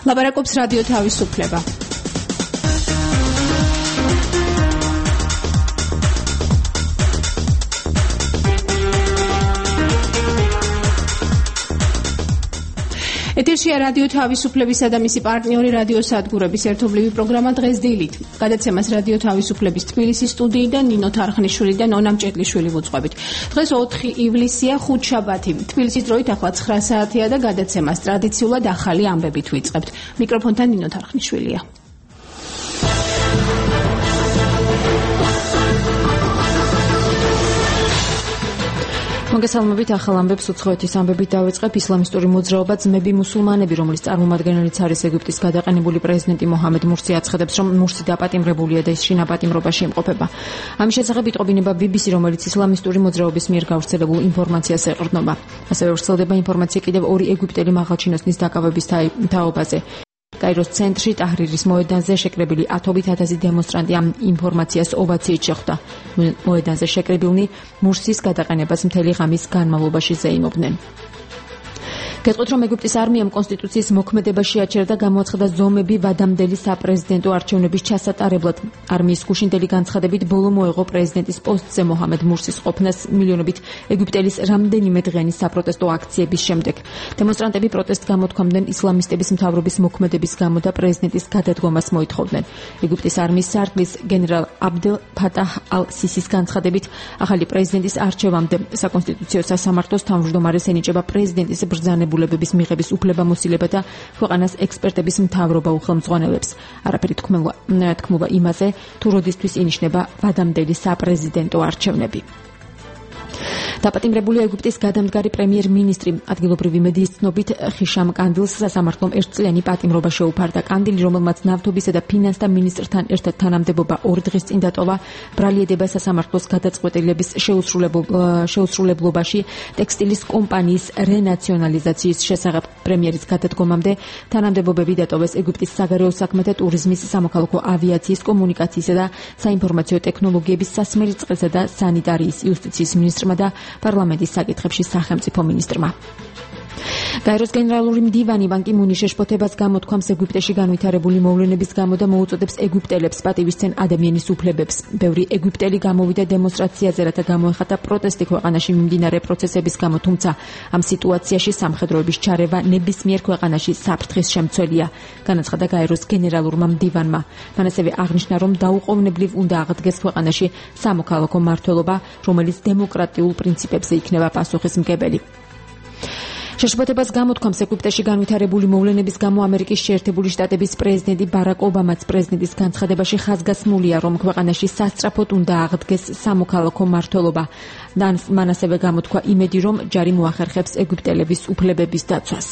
ლაპარაკობს რადიო თავისუფლება. ეთერშია რადიო თავისუფლებისა და მისი პარტნიორი რადიო სადგურების ერთობლივი პროგრამა დღეს დილით. გადაცემას რადიო თავისუფლების თბილისის სტუდიიდან ნინო თარხნიშვილი და ნონა მჭედლიშვილი მოწყობით. დღეს 4 ივლისია, ხუთშაბათი. თბილისის დროით ახლა 9 საათია და გადაცემას ტრადიციულად ახალი ამბებით ვიწყებთ. მიკროფონთან ნინო თარხნიშვილია. მოგესალმებით, ახალ ამბებს უცხოეთის ამბებით დავიწყებ. ისლამისტური მოძრაობა ძმები მუსულმანები, რომლის წარმომადგენელიც არის ეგვიპტის გადაყენებული პრეზიდენტი მოჰამედ მურსი, აცხადებს, რომ მურსი დაპატიმრებულია და ის შინაპატიმრობაში იმყოფება. ამის შესახებ იტყობინება BBC, რომელიც ისლამისტური მოძრაობის მიერ გავრცელებულ ინფორმაციას ეყრდნობა. ასევე ვრცელდება ინფორმაცია კიდევ 2 ეგვიპტელი მაღალჩინოსნის დაკავების თაობაზე. კაიროს ცენტრში ტაჰრირის მოედანზე შეკრებილი 10,000 დემონსტრანტი ამ ინფორმაციას ოვაციით შეხვდა. მოედანზე შეკრებილნი მურსის გადაყენებას მთელი ღამის განმავლობაში ზეიმობდნენ. გეტყვით, რომ ეგვიპტის არმიამ კონსტიტუციის მოქმედება შეაჩერდა და გამოაცხადა ზომები ვადამდელი საპრეზიდენტო არჩევნების ჩასატარებლად. არმიის გუშინდელი განცხადებით ბოლო მოეღო პრეზიდენტის პოსტზე მოჰამედ მურსის ყოფნას მილიონობით ეგვიპტელის რამდენიმე დღიანი საპროტესტო აქციების შემდეგ. დემონსტრანტები პროტესტ გამოთქვამდნენ ისლამისტების მთავრობის მოქმედების გამო და პრეზიდენტის გადადგომას მოითხოვდნენ. ეგვიპტის არმიის სარდლის გენერალ აბდელ ფატაჰ ალ-სისის განცხადებით, ახალი პრეზიდენტის არჩევამდე საკონსტიტუციო სასამართლოს თავმჯდომარეს ენიჭება პრეზიდენტის ბრძანებულებების მიღების უფლებამოსილება და ქვეყანას ექსპერტების მთავრობა უხელმძღვანელებს. არაფერი თქმობა იმაზე, თუ როდისთვის ინიშნება ვადამდელი საპრეზიდენტო არჩევნები. დაპატიმრებული ეგვიპტის გადამდგარი პრემიერ-მინისტრი ადგილობრივი მედიის ცნობით ხიშამ კანდილს სასამართლომ 1 წლიანი პატიმრობა შეუფარდა. კანდილი, რომელმაც ნავთობისა და ფინანსთა მინისტრთან ერთად თანამდებობა 2 დღის წინ დატოვა, ბრალieდება სასამართლოს გადაწყვეტილების შეუსრულებლობაში ტექსტილის კომპანიის რენაციონალიზაციის შესახებ. პრემიერის გადადგომამდე თანამდებობები დატოვეს ეგვიპტის საგარეო საქმეთა, ტურიზმის, სამოქალაქო ავიაციის, კომუნიკაციისა და საინფორმაციო ტექნოლოგიების, სასმელი წყლისა და სანიტარიის, იუსტიციის მინისტრმა და პარლამენტის საკითხებში სახელმწიფო მინისტრმა. კაიროს გენერალური მდივანი ბან კი მუნი შეშფოთებას გამოთქვამს ეგვიპტეში განვითარებული მოვლენების გამო და მოუწოდებს ეგვიპტელებს პატივისცემ ადამიანის უფლებებს. ბევრი ეგვიპტელი გამოვიდა დემონსტრაციაზე, რათა გამოეხატა პროტესტი ქვეყანაში მიმდინარე პროცესების გამო, თუმცა ამ სიტუაციაში სამხედროების ჩარევა ნებისმიერ ქვეყანაში საფრთხის შემცველია, განაცხადა კაიროს გენერალურმა მდივანმა. მან ასევე აღნიშნა, რომ დაუყოვნებლივ უნდა აღდგეს ქვეყანაში სამოქალაქო მმართველობა, რომელიც დემოკრატიულ პრინციპებზე იქნება პასუხისმგებელი. შეშფოთებას გამოთქვამს ეგვიპტეში განვითარებული მოვლენების გამო ამერიკის შეერთებული შტატების პრეზიდენტი ბარაკ ობამაც პრეზიდენტის განცხადებაში ხაზგასმულია, რომ ქვეყანაში სასწრაფოდ უნდა აღდგეს სამოქალაქო მმართველობა. მან ასევე გამოთქვა იმედი, რომ ჯარი მოახერხებს ეგვიპტელების უფლებების დაცვას.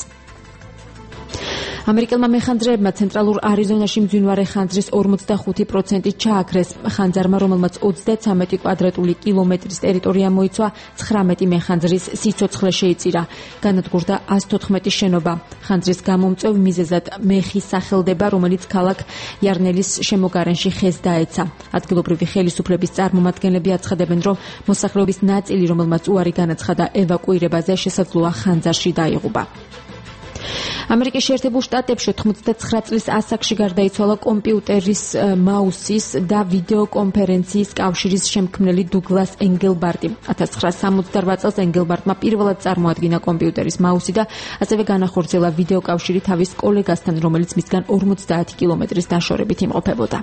ამერიკელმა მეხანძრეებმა ცენტრალურ არიზონაში მძვინვარე ხანძრის 45% ჩააქრეს. ხანძარმა, რომელმაც 33 კვადრატული კილომეტრის ტერიტორია მოიცვა, 19 მეხანძრის სიცოცხლე შეიწირა. განადგურდა 114 შენობა. ხანძრის გამომწვევ მიზეზად მეხის სახელდება, რომელიც ქალაქ იარნელის შემოგარენში ხეს დაეცა. ადგილობრივი ხელისუფლების წარმომადგენლები აცხადებენ, რომ მოსახლეობის ნაწილი, რომელმაც უარი განაცხადა ევაკუირებაზე, შესაძლოა ხანძარში დაიღუპა. ამერიკის შეერთებულ შტატებში 89 წლის ასაკში გარდაიცვალა კომპიუტერის მაუსის და ვიდეოკონფერენციის კავშირის შემქმნელი დუგლას ენგელბარტი. 1968 წელს ენგელბარტმა პირველად წარმოადგინა კომპიუტერის მაუსი და ასევე განახორციელა ვიდეოკავშირი თავის კოლეგასთან, რომელიც მისგან 50 კილომეტრის დაშორებით იმყოფებოდა.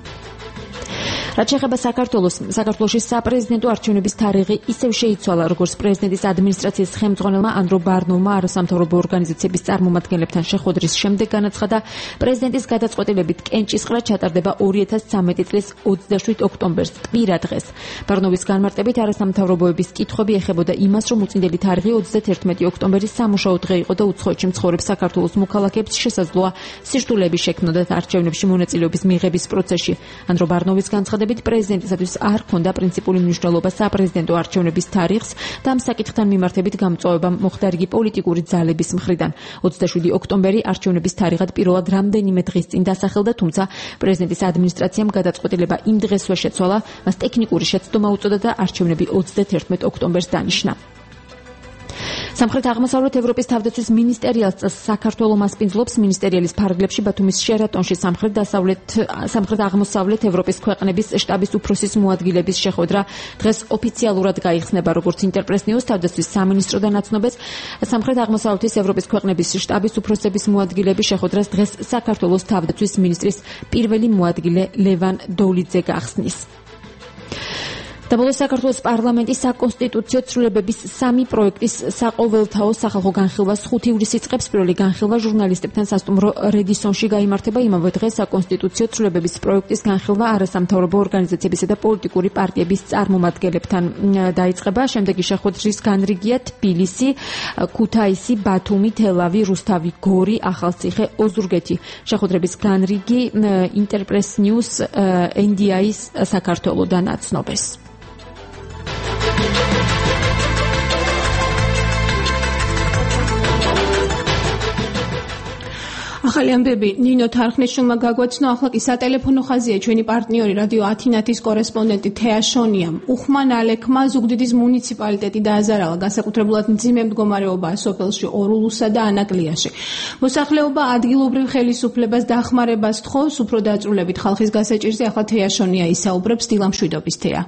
რაც შეეხება საქართველოში საპრეზიდენტო არჩევნების თარიღი ისევ შეიცვალა, როგორც პრეზიდენტის ადმინისტრაციის ხელმძღვანელმა ანდრო ბარნოვმა არასამთავრობო ორგანიზაციების წარმომადგენლებთან შეხვედრის შემდეგ განაცხადა, პრეზიდენტის გადაწყვეტილებით კენჭისყრა ჩატარდება 2013 წლის 27 ოქტომბერს, კვირა დღეს. ბარნოვის განმარტებით არასამთავრობოების კითხვები ეხებოდა იმას, რომ უწინდელი თარიღი 31 ოქტომბერი სამუშაო დღე იყო და უცხოეთში მცხოვრებ საქართველოს მოქალაქეებს შესაძლოა სირთულეები შექმნოდათ არჩევნებში მონაწილეობის მიღების პროცესში. ანდრო ბარნოვის განცხადებით პრეზიდენტისათვის არ ჰქონდა პრინციპული მნიშვნელობა საპრეზიდენტო არჩევნების თარიღს და ამ საკითხთან მიმართებით გამწვავება მოხდა რიგი პოლიტიკური ძალების მხრიდან. 27 ოქტომბერი არჩევნების თარიღად პირველად რამდენიმე დღის წინ დასახელდა, თუმცა პრეზიდენტის ადმინისტრაციამ გადაწყვეტილება იმ დღესვე შეცვალა, მას ტექნიკური შეცდომა უწოდა და არჩევნები 31 ოქტომბერს დანიშნა. სამხრეთ-აღმოსავლეთ ევროპის თავდაცვის მინისტერიალს საქართველოს მასპინძლობს მინისტერიალის ფარგლებში ბათუმის შერატონში სამხრეთ-აღმოსავლეთ ევროპის ქვეყნების შტაბის უფროსის მოადგილების შეხვედრა დღეს ოფიციალურად გაიხსნება, როგორც ინტერპრეს ნიუს თავდაცვის სამინისტროდან აცნობეს. სამხრეთ-აღმოსავლეთის ევროპის ქვეყნების შტაბის უფროსების მოადგილების შეხვედრას დღეს საქართველოს თავდაცვის მინისტრის პირველი მოადგილე ლევან დოულიძე გახსნის. Dabolo საქართველოს პარლამენტის საკონსტიტუციო ცვლილებების 3 პროექტის საყოველთაო სახალხო განხილვას 5 ივლისს იწყებს. პირველი განხილვა ჟურნალისტებთან სასტუმრო რედისონში გაიმართება. იმავე დღეს საკონსტიტუციო ცვლილებების პროექტის განხილვა არასამთავრობო ორგანიზაციებისა და პოლიტიკური პარტიების წარმომადგენლებთან დაიწყება. შემდეგი შეხვედრის განრიგია თბილისი, ქუთაისი, ბათუმი, თელავი, რუსთავი, გორი, ახალციხე, ოზურგეთი. შეხვედრების განრიგი ინტერპრეს ნიუს NDI-ის საქართველოდან აცნობეს. ახალი ამბები ნინო თარხნიშვილმა გაგვაცნო. ახლა კი სატელეფონო ხაზია ჩვენი პარტნიორი რადიო ათინათის კორესპონდენტი თეა შონიამ. უხმან ალექმა ზუგდიდის მუნიციპალიტეტი დააზარალა, განსაკუთრებულად მძიმე მდგომარეობაა სოფელში ორულუსა და ანაკლიაში. მოსახლეობა ადგილობრივ ხელისუფლებას დახმარებას თხოვს უფრო დაწვრილებით ხალხის გასაჭირზე. ახლა თეა შონია ისაუბრებს. დილამშვიდობის თეა.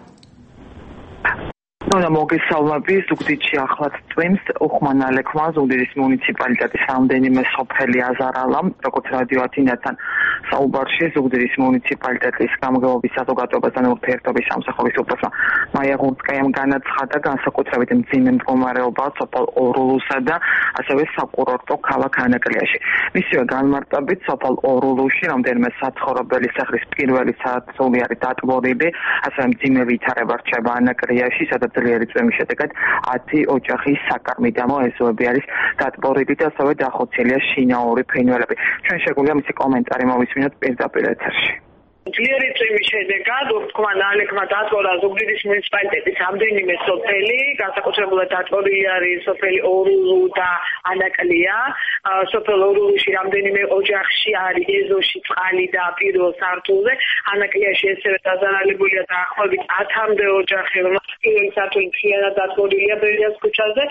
მოგესალმები. ზუგდიდში ახლად წვიმს. უხმან ალექმა ზუგდიდის მუნიციპალიტეტის რამდენიმე სოფელი აზარალა. როგორც რადიო ათინათთან საუბარში ზუგდიდის მუნიციპალიტეტის გამგეობის საზოგადოებასთან ურთიერთობის სამსახურის უფროსმა მაია ღურცკაიამ განაცხადა, განსაკუთრებით მძიმე მდგომარეობა სოფელ ორულუსა და ასევე საკურორტო ქალაქ ანაკლიაში. მისივე განმარტებით სოფელ ორულუსში რამდენიმე საცხოვრებელი სახლის პირველი სართული არის დატბორილი, ასევე მძიმე ვითარება რჩება ანაკლიაში, სადაც ძლიერი წვიმის შედეგად 10 ოჯახის საკარმიდამო ეზოები არის დატბორილი და ასევე დახოცილია შინაური ფრინველები. ჩვენ შეგვიძლია მისი კომენტარი მოვისმინოთ პირდაპირ ეთერში. ძლიერი წვიმის შედეგად უხმან ალექმა დატბორა ზუგდიდის მუნიციპალიტეტის რამდენიმე სოფელი, განსაკუთრებულად დატბორილი არის სოფელი ორულუ და ანაკლია. სოფელ ორულუში რამდენიმე ოჯახში არის ეზოში წყალი და პირველ სართულზე, ანაკლიაში ასევე დაზარალებულია დაახლოებით 10-მდე ოჯახი, რომელთა პირველი სართული მთლიანად დატბორილია ბერიას ქუჩაზე.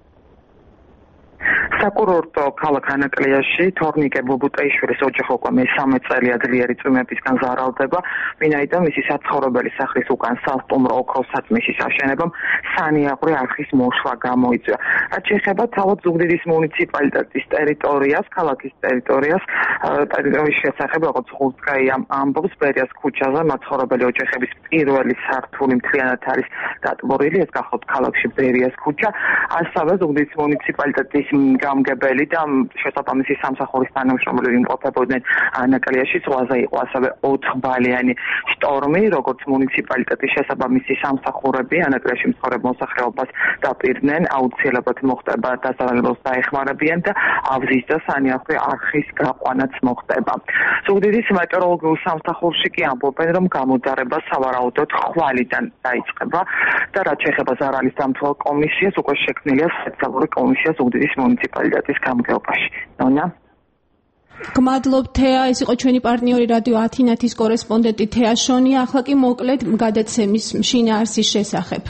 საკურორტო ქალაქ ანაკლიაში თორნიკე ბობუტაიშვილის ოჯახი უკვე მესამე წელია ძლიერი წვიმებისგან ზარალდება, ვინაიდან მისი საცხოვრებელი სახლის უკან სასტუმრო ოქროსაწმისის აშენებამ სანიაღვრე არხის მოშლა გამოიწვია. რაც შეეხება თავად ზუგდიდის მუნიციპალიტეტის ტერიტორიას, ქალაქის ტერიტორიას შესახებ, როგორც ღურცკაიამ ამბობს, ბერიას ქუჩაზე მაცხოვრებელი ოჯახების პირველი სართული მთლიანად არის დატბორილი, ეს გახლავთ ქალაქში ბერიას ქუჩა, ასევე ზუგდიდის მუნიციპალიტეტის გამგებელი და შესაბამისი სამსახურის თანამშრომლები იმყოფებოდნენ ანაკლიაში. ზღვაზე იყო ასევე 4-ბალიანი შტორმი, როგორც მუნიციპალიტეტის შესაბამისი სამსახურები ანაკლიაში მცხოვრებ მოსახლეობას დაპირდნენ, აუცილებლად მოხდება დასალეველს დაეხმარებიან და ავზის და სანიაღვრე არხის გაყვანაც მოხდება. ზუგდიდის მეტეოროლოგიურ სამსახურში კი ამბობენ, რომ გამოდარება სავარაუდოდ ხვალიდან დაიწყება და რაც შეეხება ზარალის დამცველ კომისიას, უკვე შექმნილია სპეციალური კომისია ზუგდიდის მუნიციპალიტეტის გამგეობაში. ნონა გმადლობ თეა, ეს იყო ჩვენი პარტნიორი რადიო ათინათის კორესპონდენტი თეა შონია. ახლა კი მოკლედ გადაცემის შინაარსის შესახებ.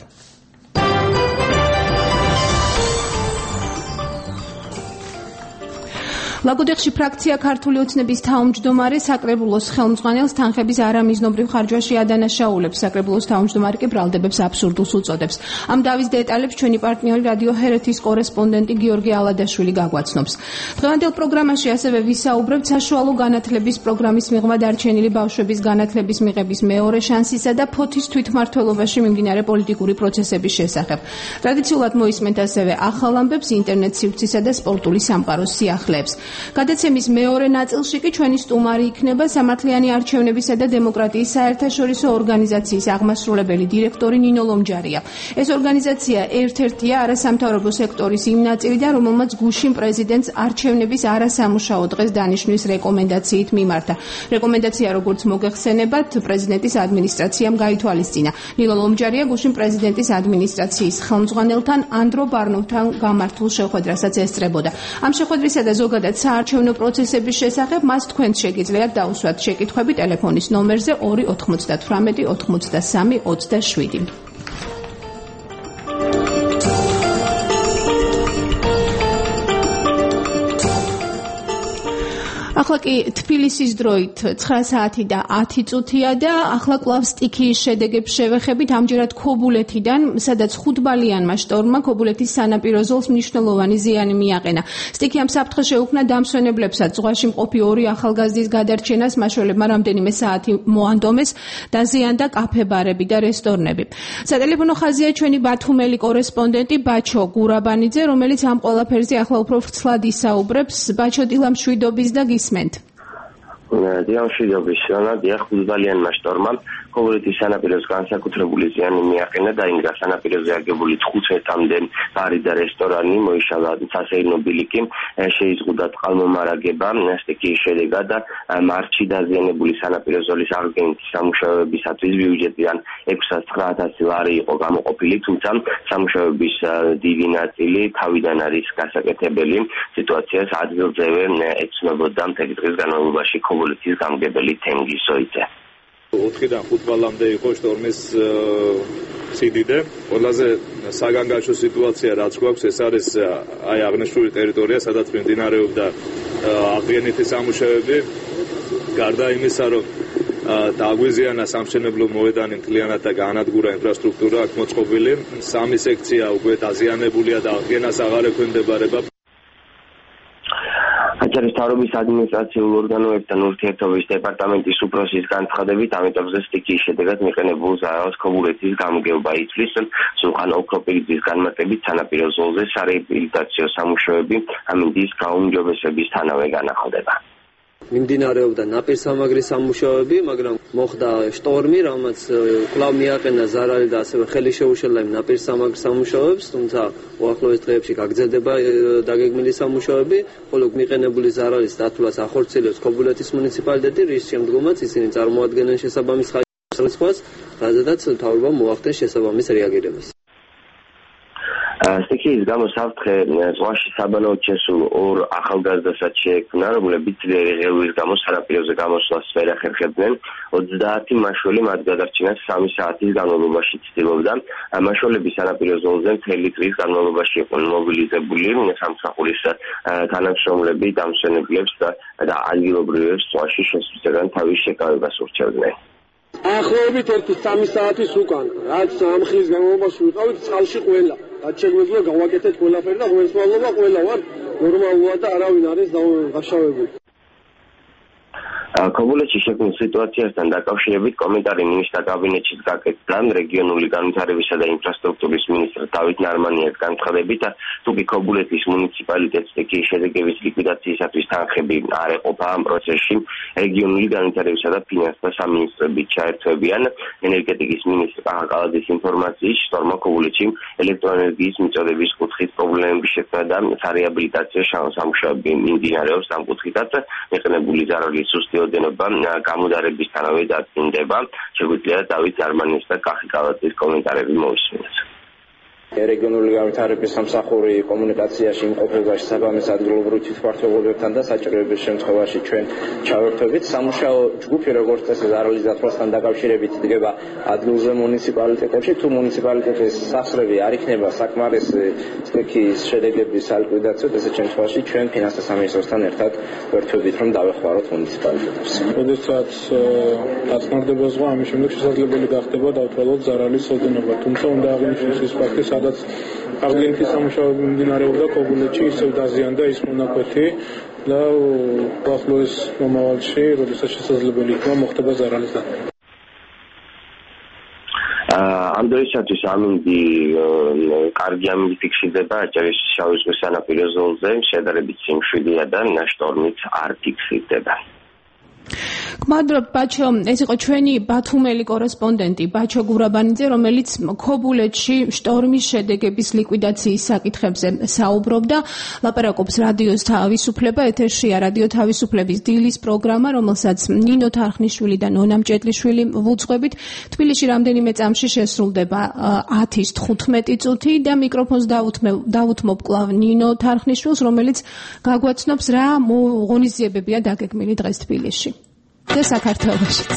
ლაგოდეხში ფრაქცია ქართული ოცნების თავმჯდომარე საკრებულოს ხელმძღვანელს თანხების არამიზნობრივ ხარჯვაში ადანაშაულებს. საკრებულოს თავმჯდომარე კი ბრალდებებს აბსურდულს უწოდებს. ამ დავის დეტალებს ჩვენი პარტნიორი რადიო ჰერეთის კორესპონდენტი გიორგი ალადაშვილი გაგვაცნობს. დღევანდელ პროგრამაში ასევე ვისაუბრებთ საშუალო განათლების პროგრამის მიღმა დარჩენილი ბავშვების განათლების მიღების მეორე შანსისა და ფოთის თვითმმართველობაში მიმდინარე პოლიტიკური პროცესების შესახებ. ტრადიციულად მოისმენთ ასევე ახალ ამბებს, ინტერნეტ სივრცისა და სპორტული სამყაროს სიახლეებს. გადაცემის მეორე ნაწილში კი ჩვენი სტუმარი იქნება სამართლიანი არჩევნებისა და დემოკრატიის საერთაშორისო ორგანიზაციის აღმასრულებელი დირექტორი ნინო ლომჯარია. ეს ორგანიზაცია ერთ-ერთია არასამთავრობო სექტორის იმ ნაწილიდან, რომელმაც გუშინ პრეზიდენტს არჩევნების არასამუშაო დღეს დანიშნვის რეკომენდაციით მიმართა. რეკომენდაცია, როგორც მოგეხსენებათ, პრეზიდენტის ადმინისტრაციამ გაითვალისწინა. ნინო ლომჯარია გუშინ პრეზიდენტის ადმინისტრაციის ხელმძღვანელთან ანდრო ბარნოვთან გამართულ შეხვედრასაც ესწრებოდა. ამ შეხვედრისა და ზოგადად საარჩევნო პროცესების შესახებ მას თქვენ შეგიძლიათ დაუსვათ შეკითხვები ტელეფონის ნომერზე 298 83 27. ახლა კი თბილისის დროით 9 საათი და 10 წუთია და ახლა კვლავ სტიქიის შედეგებს შევეხებით ამჯერად ქობულეთიდან, სადაც 5 ბალიანმა შტორმმა ქობულეთის სანაპირო ზოლს მნიშვნელოვანი ზიანი მიაყენა. სტიქი ამ საფრთხეს შეუქმნა დამსვენებლებსაც, ზღვაში მყოფი 2 ახალგაზრდის გადარჩენას, მაშველებმა რამდენიმე საათი მოანდომეს, დაზიანდა კაფე-ბარები და რესტორნები. სატელეფონო ხაზია ჩვენი ბათუმელი კორესპონდენტი ბაჩო გურაბანიძე, რომელიც ამ ყველაფერზე ახლა უფრო ვრცლად ისაუბრებს. ბაჩო, დილა მშვიდობის და გისმენთ. დილა მშვიდობის, დიახ, 5 ბალიანმა შტორმმა ქობულეთის სანაპიროს განსაკუთრებული ზიანი მიაყენა და იმ სანაპიროზე აგებული 15-მდე ბარი და რესტორანი მოიშალა სასეირნო ბილიკი, შეიზღუდა წყალმომარაგება, სტიქიის შედეგად და მარტში დაზიანებული სანაპირო ზოლის აღდგენითი სამუშაოებისათვის ბიუჯეტიდან 609,000 ლარი იყო გამოყოფილი, თუმცა სამუშაოების დიდი ნაწილი თავიდან არის გასაკეთებელი. სიტუაციას ადგილზევე ეცნობოდა მთელი დღის განმავლობაში ქობულეთის გამგებელი თენგიზ სოიძე. 4-დან 5 ბალამდე იყო შტორმის სიდიდე. ყველაზე საგანგაშო სიტუაცია რაც გვაქვს, ეს არის აი აღნიშნული ტერიტორია, სადაც მიმდინარეობდა აღდგენითი სამუშაოები. გარდა იმისა, რომ დაგვიზიანა სამშენებლო მოედანი მთლიანად და გაანადგურა ინფრასტრუქტურა აქ მოწყობილი, 3 სექცია უკვე დაზიანებულია და აღდგენას აღარ ექვემდებარება. აჭარის მთავრობის ადმინისტრაციულ ორგანოებთან ურთიერთობის დეპარტამენტის უფროსის განცხადებით, ამ ეტაპზე სტიქიის შედეგად მიყენებულ ზარალს ქობულეთის გამგეობა იცვლის, სულხან ოქროპირიძის განმარტებით სანაპირო ზოლზე სარეაბილიტაციო სამუშაოები ამინდის გაუმჯობესებისთანავე განახორება. მიმდინარეობდა ნაპირსამაგრის სამუშაოები, მაგრამ მოხდა შტორმი, რამაც კვლავ მიაყენა ზარალი და ასევე ხელი შეუშალა იმ ნაპირსამაგრის სამუშაოებს, თუმცა უახლოეს დღეებში გაგრძელდება დაგეგმილი სამუშაოები, ხოლო მიყენებული ზარალის დათვლას ახორციელებს ქობულეთის მუნიციპალიტეტი, რის შემდგომაც ისინი წარმოადგენენ შესაბამის ხარისხს, რაზედაც მთავრობამ მოახდენს შესაბამის რეაგირებას. სტიქიის გამო საფრთხე ზღვაში საბანაოდ შესულ 2 ახალგაზრდასაც შეექმნა, რომლებიც ძლიერი ღელვის გამო სანაპიროზე გამოსვლას ვერ ახერხებდნენ. 30 მაშველი მათ გადარჩენას 3 საათის განმავლობაში ცდილობდა. მაშველები სანაპირო ზოლზე მთელი დღის განმავლობაში იყვნენ მობილიზებული, სამსახურის თანამშრომლები დამსვენებლებს და ადგილობრივებს ზღვაში შესვლისგან თავის შეკავებას ურჩევდნენ. ახლობით 1-3 საათის უკან, რაც ამ ხნის განმავლობაში ვიყავით წყალში ყველა. რაც შეგვიძლია გავაკეთეთ ყველაფერი და ღმერთმადლობა ყველა ვარ ნორმალურად და არავინ არის დაშავებული. ქობულეთში შექმნილ სიტუაციასთან დაკავშირებით კომენტარი მინისტრთა კაბინეტშიც გაკეთდა რეგიონული განვითარებისა და ინფრასტრუქტურის მინისტრ დავით ნარმანიას განცხადებით, თუკი ქობულეთის მუნიციპალიტეტს სტიქიის შედეგების ლიკვიდაციისათვის თანხები არ ეყოფა ამ პროცესში, რეგიონული განვითარებისა და ფინანსთა სამინისტროებით ჩაერთვებიან. ენერგეტიკის მინისტრი კახაკალაძის ინფორმაციით, შტორმმა ქობულეთში ელექტროენერგიის მიწოდების კუთხის პრობლემების შექმნა და სარეაბილიტაციო სამუშაოები მიმდინარეობს ამ კუთხითაც მიყენებული ზარალის სუსტი ოდენობა გამუდარებისთანავე დადგინდება. შეგვიძლია დავით ნარმანიას და კახაკალაძის კომენტარები მოვისმინოთ. რეგიონული განვითარების სამსახური კომუნიკაციაში იმყოფებაში საბამის ადგილობრივ თვითმმართველობებთან და საჭიროების შემთხვევაში ჩვენ ჩავერთვებით. სამუშაო ჯგუფი როგორც წესი ზარალის დათვლასთან დაკავშირებით იდგება ადგილზე მუნიციპალიტეტებში. თუ მუნიციპალიტეტის სახსრები არ იქნება საკმარისი სტიქიის შედეგების სალიკვიდაციოდ, ესეთ შემთხვევაში ჩვენ ფინანსთა სამინისტროსთან ერთად ვერთვებით, რომ დავეხმაროთ მუნიციპალიტეტებს. როდესაც დაწნარდება ზღვა, ამის შემდეგ შესაძლებელი გახდება დავთვალოთ ზარალის ოდენობა. თუმცა უნდა აღინიშნოს ის ფაქტი, სადაც აღდგენითი სამუშაოები მიმდინარეობდა ქობულეთში, ისევ დაზიანდა ის მონაკვეთი და უახლოეს მომავალში, როდესაც შესაძლებელი იქნება მოხდება ზარალის დათვლა. ამ დროისათვის ამინდი კარგი ამინდი ფიქსირდება აჭარის შავი ზღვის სანაპირო ზოლზე, შედარებით სიმშვიდეა და შტორმიც არ ფიქსირდება. გმადლობთ ბაჩო, ეს იყო ჩვენი ბათუმელი კორესპონდენტი ბაჩო გურაბანიძე, რომელიც ქობულეთში შტორმის შედეგების ლიკვიდაციის საკითხებზე საუბრობდა. ლაპარაკობს რადიოს თავისუფლება, ეთერშია რადიო თავისუფლების დილის პროგრამა, რომელსაც ნინო თარხნიშვილი და ნონა მჭედლიშვილი ვუძღვებით. თბილისში რამდენიმე წამში შესრულდება 10:15 წუთი და მიკროფონს დავუთმობ კვლავ ნინო თარხნიშვილს, რომელიც გაგვაცნობს რა ღონისძიებებია დაგეგმილი დღეს თბილისში და საქართველოშიც.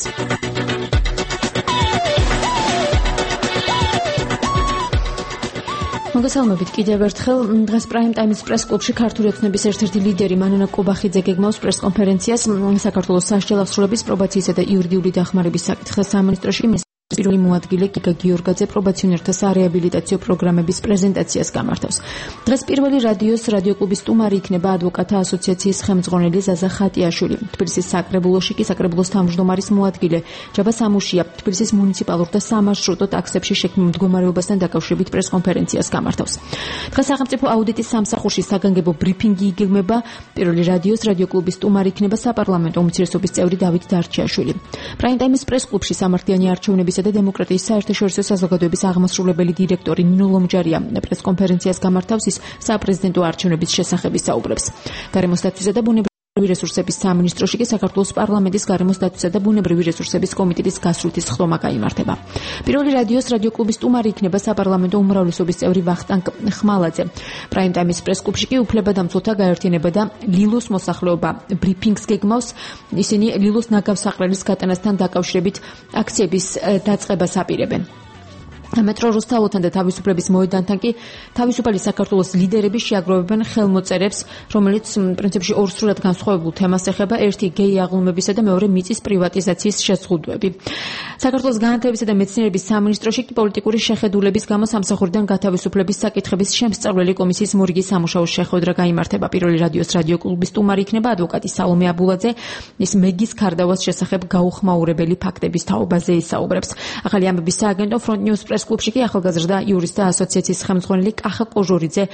მოგესალმებით კიდევ ერთხელ. დღეს Prime Time-ის პრეს-კლუბში ქართული ოცნების ერთ-ერთი ლიდერი მანანა კობახიძე გეგმავს პრეს-კონფერენციას საქართველოს სასჯელ აღსრულების პრობაციისა და იურიდიული დახმარების საკითხთა სამინისტროში. პირველი მოადგილე გიგა გიორგაძე პრობაციონერთა სარეაბილიტაციო პროგრამების პრეზენტაციას გამართავს. დღეს პირველი რადიოკლუბის სტუმარი იქნება ადვოკატთა ასოციაციის ხელმძღვანელი ზაზა ხატიაშვილი. თბილისის საკრებულოში კი საკრებულოს თავმჯდომარის მოადგილე ჯაბა სამუშია თბილისის მუნიციპალურ და სამარშრუტო ტაქსებში შექმნილ მდგომარეობასთან დაკავშირებით პრეს-კონფერენციას გამართავს. დღეს სახელმწიფო აუდიტის სამსახურში საგანგებო ბრიფინგი იგეგმება. პირველი რადიოკლუბის სტუმარი იქნება საპარლამენტო უმცირესობის წევრი დავით დარჩიაშვილი. Prime Time-ის პრეს-კლუბში სამართლიანი არჩევნების და დემოკრატიის საერთაშორისო საზოგადოების აღმასრულებელი დირექტორი ნინო ლომჯარია პრეს-კონფერენციას გამართავს. ის საპრეზიდენტო არჩევნების შესახებ საუბრებს. გარემოს დაცვისა და ბუნებრივი რესურსების სამინისტროში კი საქართველოს პარლამენტის გარემოს დაცვისა და ბუნებრივი რესურსების კომიტეტის გასვლითის ხდომა გაიმართება. პირველი რადიოკლუბის სტუმარი იქნება საპარლამენტო უმრავლესობის წევრი ვახტანგ ხმალაძე. Prime Time-ის პრეს-კლუბში კი უფლებადამცველთა გაერთიანება და ლილოს მოსახლეობა ბრიფინგს გეგმავს. ისინი ლილოს ნაგავსაყრელის გატანასთან დაკავშირებით აქციების დაწყებას აპირებენ. მეტრო რუსთავთან და თავისუფლების მოედანთან კი თავისუფალი საქართველოს ლიდერები შეაგროვებენ ხელმოწერებს, რომელიც პრინციპში ორსრულად განსხვავებულ თემას ეხება. ერთი გეი აღლუმებისა და მეორე მიწის პრივატიზაციის შეზღუდვები. საქართველოს განათლებისა და მეცნიერების სამინისტროში კი პოლიტიკური შეხედულების გამო სამსახურიდან გათავისუფლების საკითხების შემსწავლელი კომისიის მორიგი სამუშაო შეხვედრა გაიმართება. პირველი რადიოკლუბის სტუმარი იქნება ადვოკატი სალომე აბულაძე. ის მეგის ქარდავას შესახებ გაუხმაურებელი ფაქტების თაობაზე ისაუბრებს. ახალი ამბების სააგენტო Front News კლუბში კი ახალგაზრდა იურისტთა ასოციაციის ხელმძღვანელი კახა კოჟორიძე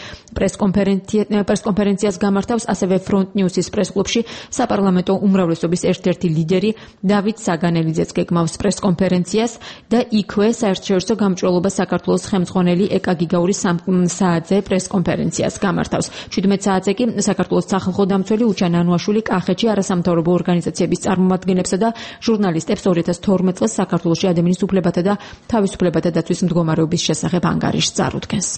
პრეს-კონფერენციას გამართავს. ასევე Front News-ის პრეს-კლუბში საპარლამენტო უმრავლესობის ერთ-ერთი ლიდერი დავით საგანელიძეც გეგმავს პრეს-კონფერენციას და იქვე საერთაშორისო გამჭვირვალობა საქართველოს ხელმძღვანელი ეკა გიგაური საათზე პრეს-კონფერენციას გამართავს. 17 საათზე კი საქართველოს სახალხო დამცველი უჩან ანუაშვილი კახეთში არასამთავრობო ორგანიზაციების წარმომადგენლებსა და ჟურნალისტებს 2012 წელს საქართველოში ადამიანის უფლებათა და თავისუფლებათა დაცვის მდგომარეობის შესახებ ანგარიშს წარუდგენს.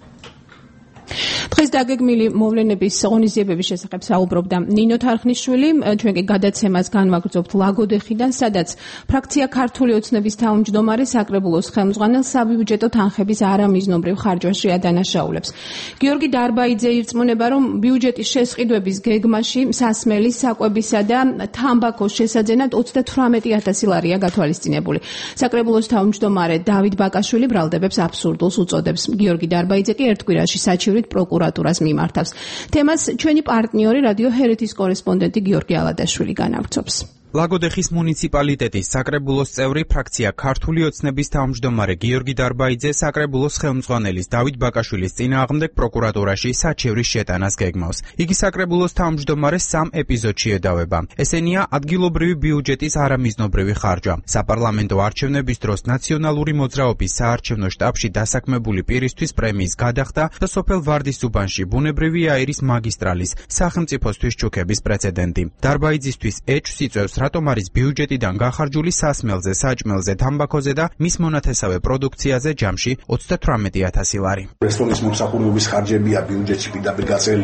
დღეს დაგეგმილი მოვლენების ღონისძიებების შესახებ საუბრობდა ნინო თარხნიშვილი. ჩვენ კი გადაცემას განვაგრძობთ ლაგოდეხიდან, სადაც ფრაქცია ქართული ოცნების თავმჯდომარე საკრებულოს ხელმძღვანელ საბიუჯეტო თანხების არამიზნობრივ ხარჯვაში ადანაშაულებს. გიორგი დარბაიძე ირწმუნება, რომ ბიუჯეტის შესყიდვების გეგმაში სასმელის, საკვებისა და თამბაქოს შესაძენად 38,000 ლარია გათვალისწინებული. საკრებულოს თავმჯდომარე დავით ბაკაშვილი ბრალდებებს აბსურდულს უწოდებს. გიორგი დარბაიძე კი ერთ კვირაში საჩივრი პროკურატურას მიმართავს. თემას ჩვენი პარტნიორი რადიო ჰერეთის კორესპონდენტი გიორგი ალადაშვილი განავრცობს. ლაგოდეხის მუნიციპალიტეტის საკრებულოს წევრი ფრაქცია ქართული ოცნების თავმჯდომარე გიორგი დარბაიძე საკრებულოს ხელმძღვანელის დავით ბაკაშვილის წინააღმდეგ პროკურატურაში საჩევრის შეტანას გეგმავს. იგი საკრებულოს თავმჯდომარეს 3 ეპიზოდში ედავება. ესენია ადგილობრივი ბიუჯეტის არამიზნობრივი ხარჯვა, საპარლამენტო არჩევნების დროს ნაციონალური მოძრაობის საარჩევნო შტაბში დასაქმებული პირისთვის პრემიის გადახდა და სოფელ ვარდის უბანში ბუნებრივი აირის მაგისტრალის სახელმწიფოსთვის ჩუქების პრეცედენტი. დარბაიძისთვის ეჭვს იწვევს რატომ არის ბიუჯეტიდან გახარჯული სასმელზე, საჭმელზე, თამბაქოზე და მის მონათესავე პროდუქციაზე ჯამში 38,000 ლარი. რესტორნის მომსახურების ხარჯებია ბიუჯეტში პირდაპირ გაწერილი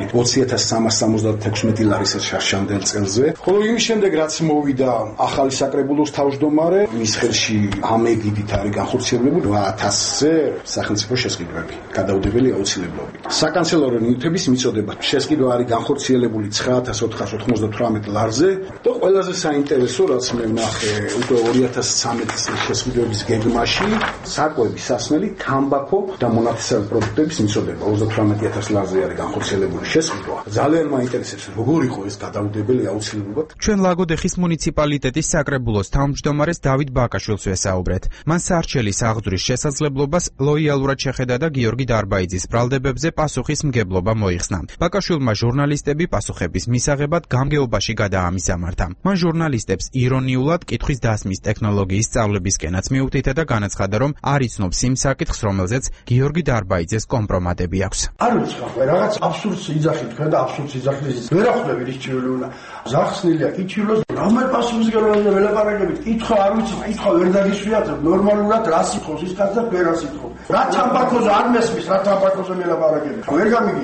20,376 ლარის შაშამდელ წელზე. ხოლო იმის შემდეგ რაც მოვიდა ახალი საკრებულოს თავმჯდომარე, მის ხელში ამეგიდით არის განხორციელებული 8,000-ზე სახელმწიფო შესყიდვები, გადაუდებელი აუცილებლობით. საკანცელორო ნივთების მიწოდება შესყიდვა არის განხორციელებული 9,498 ლარზე და ყველაზე საინტერესო რაც მე ვნახე უკვე 2013 წლის შესყიდვების გეგმაში საკვები, სასმელი, თამბაქო და მონათესავე პროდუქტების მიწოდება 38,000 ლარზე არის განხორციელებული შესყიდვა. ძალიან მაინტერესებს როგორ იყო ეს გადაუდებელი აუცილებლად. ჩვენ ლაგოდეხის მუნიციპალიტეტის საკრებულოს თავმჯდომარეს დავით ბაკაშვილს ვესაუბრეთ. მან საარჩელის აღძვრის შესაძლებლობას ლოიალურად შეხედა და გიორგი დარბაიძის ბრალდებებზე პასუხის მგებლობა მოიხსნა. ბაკაშვილმა ჟურნალისტები პასუხების მისაღებად გამგეობაში გადაამისამართა. მან ჟურნალისტებს ირონიულად კითხვის დასმის ტექნოლოგიის სწავლებისკენაც მიუთითა და განაცხადა, რომ არ იცნობს იმ საკითხს, რომელზეც გიორგი დარბაიძეს კომპრომატები აქვს. არ ვიცი ხო, რაღაც აბსურდს იძახი თქვენ და აბსურდს იძახის. ვერ ახვდები რიჩვილი უნდა. ზახსნილია კიჩილოს, რომელ პასუხისგებლობაზე ველაპარაკებით? კითხვა არ ვიცი, კითხვა ვერ დაგისვიათ, ნორმალურად რა სიტყვის ის კაცს და ვერ ასიტყვა. რა თამბაქოზე არ მესმის, რა თამბაქოზე მელაპარაკებით? ვერ გამიგია.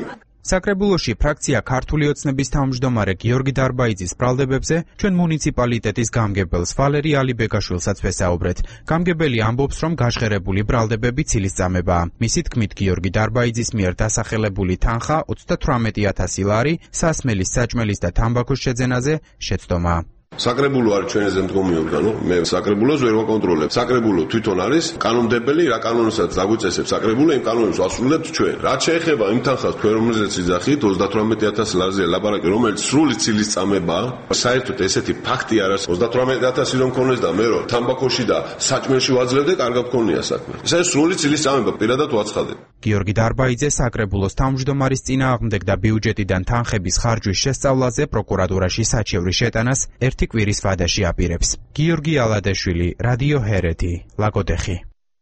საკრებულოში ფრაქცია ქართული ოცნების თავმჯდომარე გიორგი დარბაიძის ბრალდებებზე ჩვენ მუნიციპალიტეტის გამგებელს ვალერი ალიბეგაშვილსაც ვესაუბრეთ. გამგებელი ამბობს, რომ გაჟღერებული ბრალდებები ცილისწამებაა. მისი თქმით, გიორგი დარბაიძის მიერ დასახელებული თანხა 38,000 ლარი სასმელის, საჭმელის და თამბაქოს შეძენაზე შეცდომაა. საკრებულო არის ჩვენზე მდგომიობდა, მე საკრებულოს ვერ ვაკონტროლებ. საკრებულო თვითონ არის კანონმდებელი, რა კანონისაც დაგვიწესებს საკრებულო, იმ კანონებს ვასრულებთ ჩვენ. რაც შეეხება იმ თანხას, თქვენ რომელზეც იძახით 38,000 ლარზე ლაპარაკი, რომელიც სრული ცილისწამებაა, საერთოდ ესეთი ფაქტი არ არის. 38,000 რომ მქონდეს და მე რომ თამბაქოში და საჭმელში ვაძლევდე, კარგად მქონია საქმე. ეს არის სრული ცილისწამება, პირადად ვაცხადებ. გიორგი დარბაიძე საკრებულოს თავმჯდომარის წინააღმდეგ და ბიუჯეტიდან თანხების ხარჯვის შესწავლაზე პროკურატურაში საჩევრის შეტანას ერთი კვირის ვადაში აპირებს. გიორგი ალადეშვილი, რადიო ჰერეთი, ლაგოდეხი.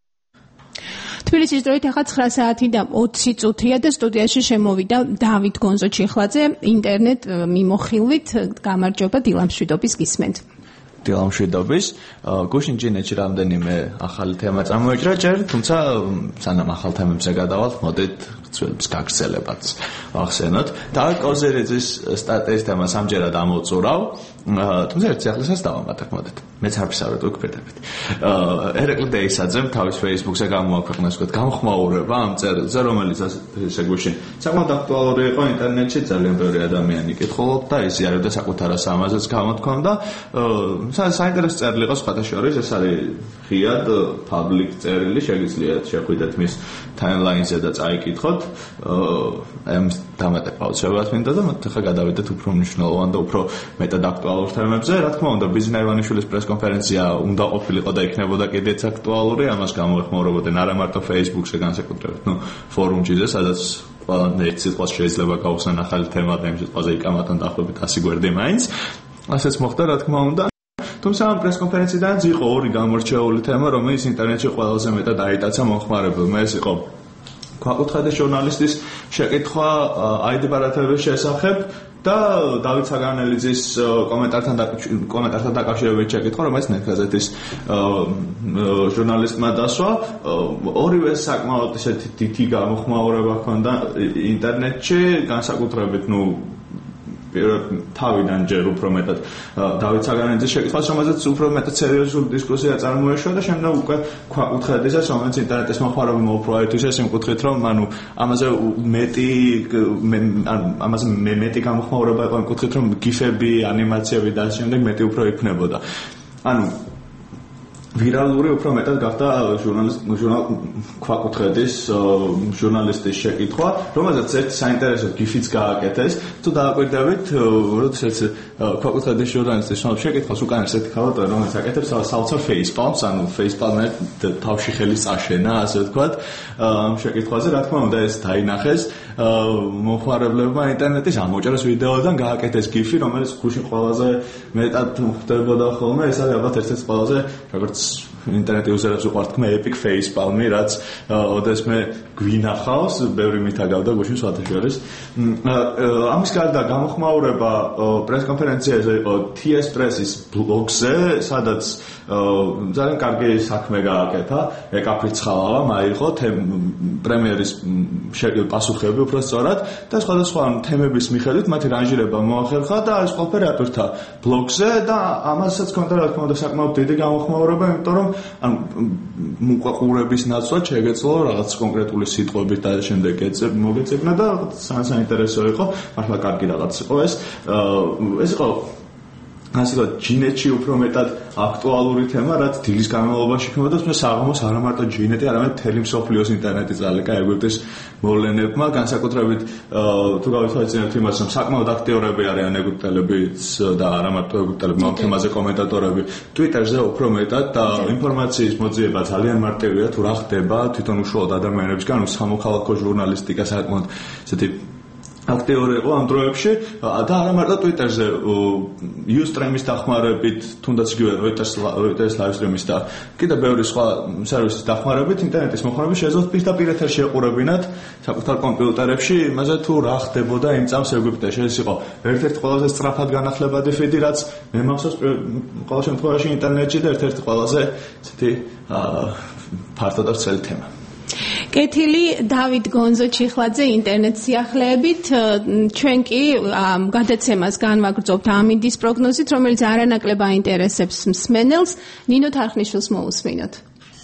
თბილისის დროით ახლა 9 საათი და 20 წუთია და სტუდიაში შემოვიდა დავით გონზო-ჩიხლაძე ინტერნეტ მიმოხილვით. გამარჯობა, დილამშვიდობის გისმენთ. დილამშვიდობის. გუშინ ჯინეთში რამდენიმე ახალი თემა წამოიჭრა ჯერ, თუმცა სანამ ახალ თემებზე გადავალთ, მოდით ცვლილებს გაგრძელებაც ახსენოთ. დავით კოზერიძის სტატიის თემა სამჯერად ამოვწურავ, თუმცა ერთ სიახლესაც დავამატებ, მოდით. მეც არ ვისაუბრებ უკვე პირდაპირ. ერეკლი დეისაძემ თავის Facebook-ზე გამოაქვეყნა გამხმაურება ამ წერილზე, რომელიც ესე გუშინ საკმაოდ აქტუალური იყო ინტერნეტში, ძალიან ბევრი ადამიანი კითხულობდა და იზიარებდა საკუთარ ამაზეც გამოთქვამდა. საინტერესო წერილი იყო სხვათა შორის, ეს არის ღიად public წერილი, შეგიძლიათ შეხვიდეთ მის timeline-ზე და წაიკითხოთ. ამის დამატება აუცილებლად მინდა და მოდი ხა გადავიდეთ უფრო მნიშვნელოვან და უფრო მეტად აქტუალურ თემებზე. რა თქმა უნდა, ბიზნეს აივანიშვილის პრესკონფერენცია უნდა ყოფილიყო და იქნებოდა კიდეც აქტუალური, ამას გამოეხმაურებოდნენ არა მარტო Facebook-ზე განსაკუთრებით, ფორუმჭიზე, სადაც ყველანი ერთ სიტყვას შეიძლება გაუხსნან ახალი თემა და იმ სიტყვაზე იკამათონ დაახლოებით 100 გვერდი მაინც. ასეც მოხდა, რა თქმა უნდა. თუმცა ამ პრესკონფერენციიდანაც იყო ორი გამორჩეული თემა, რომელიც ინტერნეტში ყველაზე მეტად აიტაცა მომხმარებელმა. ეს იყო ქვაკუთხედის ჟურნალისტის შეკითხვა ID ბარათების შესახებ და დავით საგანელიძის კომენტართან დაკავშირებით შეკითხვა, რომელიც ნეთ-გაზეთის ჟურნალისტმა დასვა. ორივე საკმაოდ ისეთი დიდი გამოხმაურება ჰქონდა ინტერნეტში, განსაკუთრებით თავიდან ჯერ უფრო მეტად დავით საგანელიძის შეკითხვას, რომელზეც უფრო მეტად სერიოზული დისკუსია წარმოეშვა და შემდეგ უკვე ქვაკუთხედისას, რომელიც ინტერნეტის მოხმარებელმა უფრო აითვისეს იმ კუთხით, რომ ამაზე მეტი გამოხმაურება იყო იმ კუთხით, რომ გიფები, ანიმაციები და ამ შემდეგ მეტი უფრო იქნებოდა. ანუ ვირალური უფრო მეტად გახდა ქვაკუთხედის ჟურნალისტის შეკითხვა, რომელზეც ერთი საინტერესო გიფიც გააკეთეს. თუ დააკვირდებით, როდესაც ქვაკუთხედის ჟურნალისტის შეკითხვას უკან ერთ ხალხი, რომელიც აკეთებს საოცარ facepalms, ანუ facepalm-ი თავში ხელის წაშენა, ასე ვთქვათ, ამ შეკითხვაზე, რა თქმა უნდა, ეს დაინახეს მომხმარებლებმა ინტერნეტის ამოჭრას ვიდეოდან გააკეთეს გიფი, რომელიც გუშინ ყველაზე მეტად ხდებოდა ხოლმე, ეს არის ალბათ ერთ-ერთი ყველაზე როგორც ინტერნეტ იუზერებს უყვართ თქმა epic facepalm-ი, რაც ოდესმე გვინახავს, ბევრი მითაგავდა გუშინ სხვათა შორის. ამის გარდა გამოხმაურება პრესკონფერენციაზე იყო TS Press-ის ბლოგზე, სადაც ძალიან კარგი საქმე გააკეთა, ეკაფრიცხალავა მაიღო პრემიერის პასუხები უფრო სწორად და სხვადასხვა თემების მიხედვით მათი რანჟირება მოახერხა და ეს ყველაფერი ატვირთა ბლოგზე და ამასაც ჰქონდა რა თქმა უნდა საკმაოდ დიდი გამოხმაურება, იმიტომ რომ მოყვყურების ნაცვლად შეგეძლო რაღაც კონკრეტული სიტყვებით და შემდეგ მოგეწებნა და საინტერესო იყო, მართლა კარგი რაღაც იყო ეს იყო ასე ვთქვათ, ჯინეთში უფრო მეტად აქტუალური თემა, რაც დილის განმავლობაში იქნებოდა, თუმცა საღამოს არა მარტო ჯინეთი, არამედ მთელი მსოფლიოს ინტერნეტი წალეკა ეგვიპტის მოვლენებმა, განსაკუთრებით თუ გავიხსენებთ იმას, რომ საკმაოდ აქტიურები არიან ეგვიპტელებიც და არა მარტო ეგვიპტელები, ამ თემაზე კომენტატორები Twitter-ზე უფრო მეტად და ინფორმაციის მოძიება ძალიან მარტივია, თუ რა ხდება თვითონ უშუალოდ ადამიანებისგან, სამოქალაქო ჟურნალისტიკა საკმაოდ ესეთი აქტიური იყო ამ დროებში და არა მარტო Twitter-ზე Ustream-ის დახმარებით, თუნდაც იგივე Reuters live-stream-ის და კიდევ ბევრი სხვა სერვისის დახმარებით ინტერნეტის მოხმარებელს შეეძლოთ პირდაპირ ეთერში ეყურებინათ საკუთარ კომპიუტერებში იმაზე თუ რა ხდებოდა იმ წამს ეგვიპტეში. ეს იყო ერთ-ერთი ყველაზე სწრაფად განახლებადი ფიდი, რაც მე მახსოვს ყოველ შემთხვევაში ინტერნეტში და ერთ-ერთი ყველაზე ესეთი ფართო და ვრცელი თემა. კეთილი დავით გონზო ჩიხლაძე ინტერნეტ სიახლეებით ჩვენ კი გადაცემას განვაგრძობთ ამინდის პროგნოზით, რომელიც არანაკლებ აინტერესებს მსმენელს. ნინო თარხნიშვილს მოусმინოთ.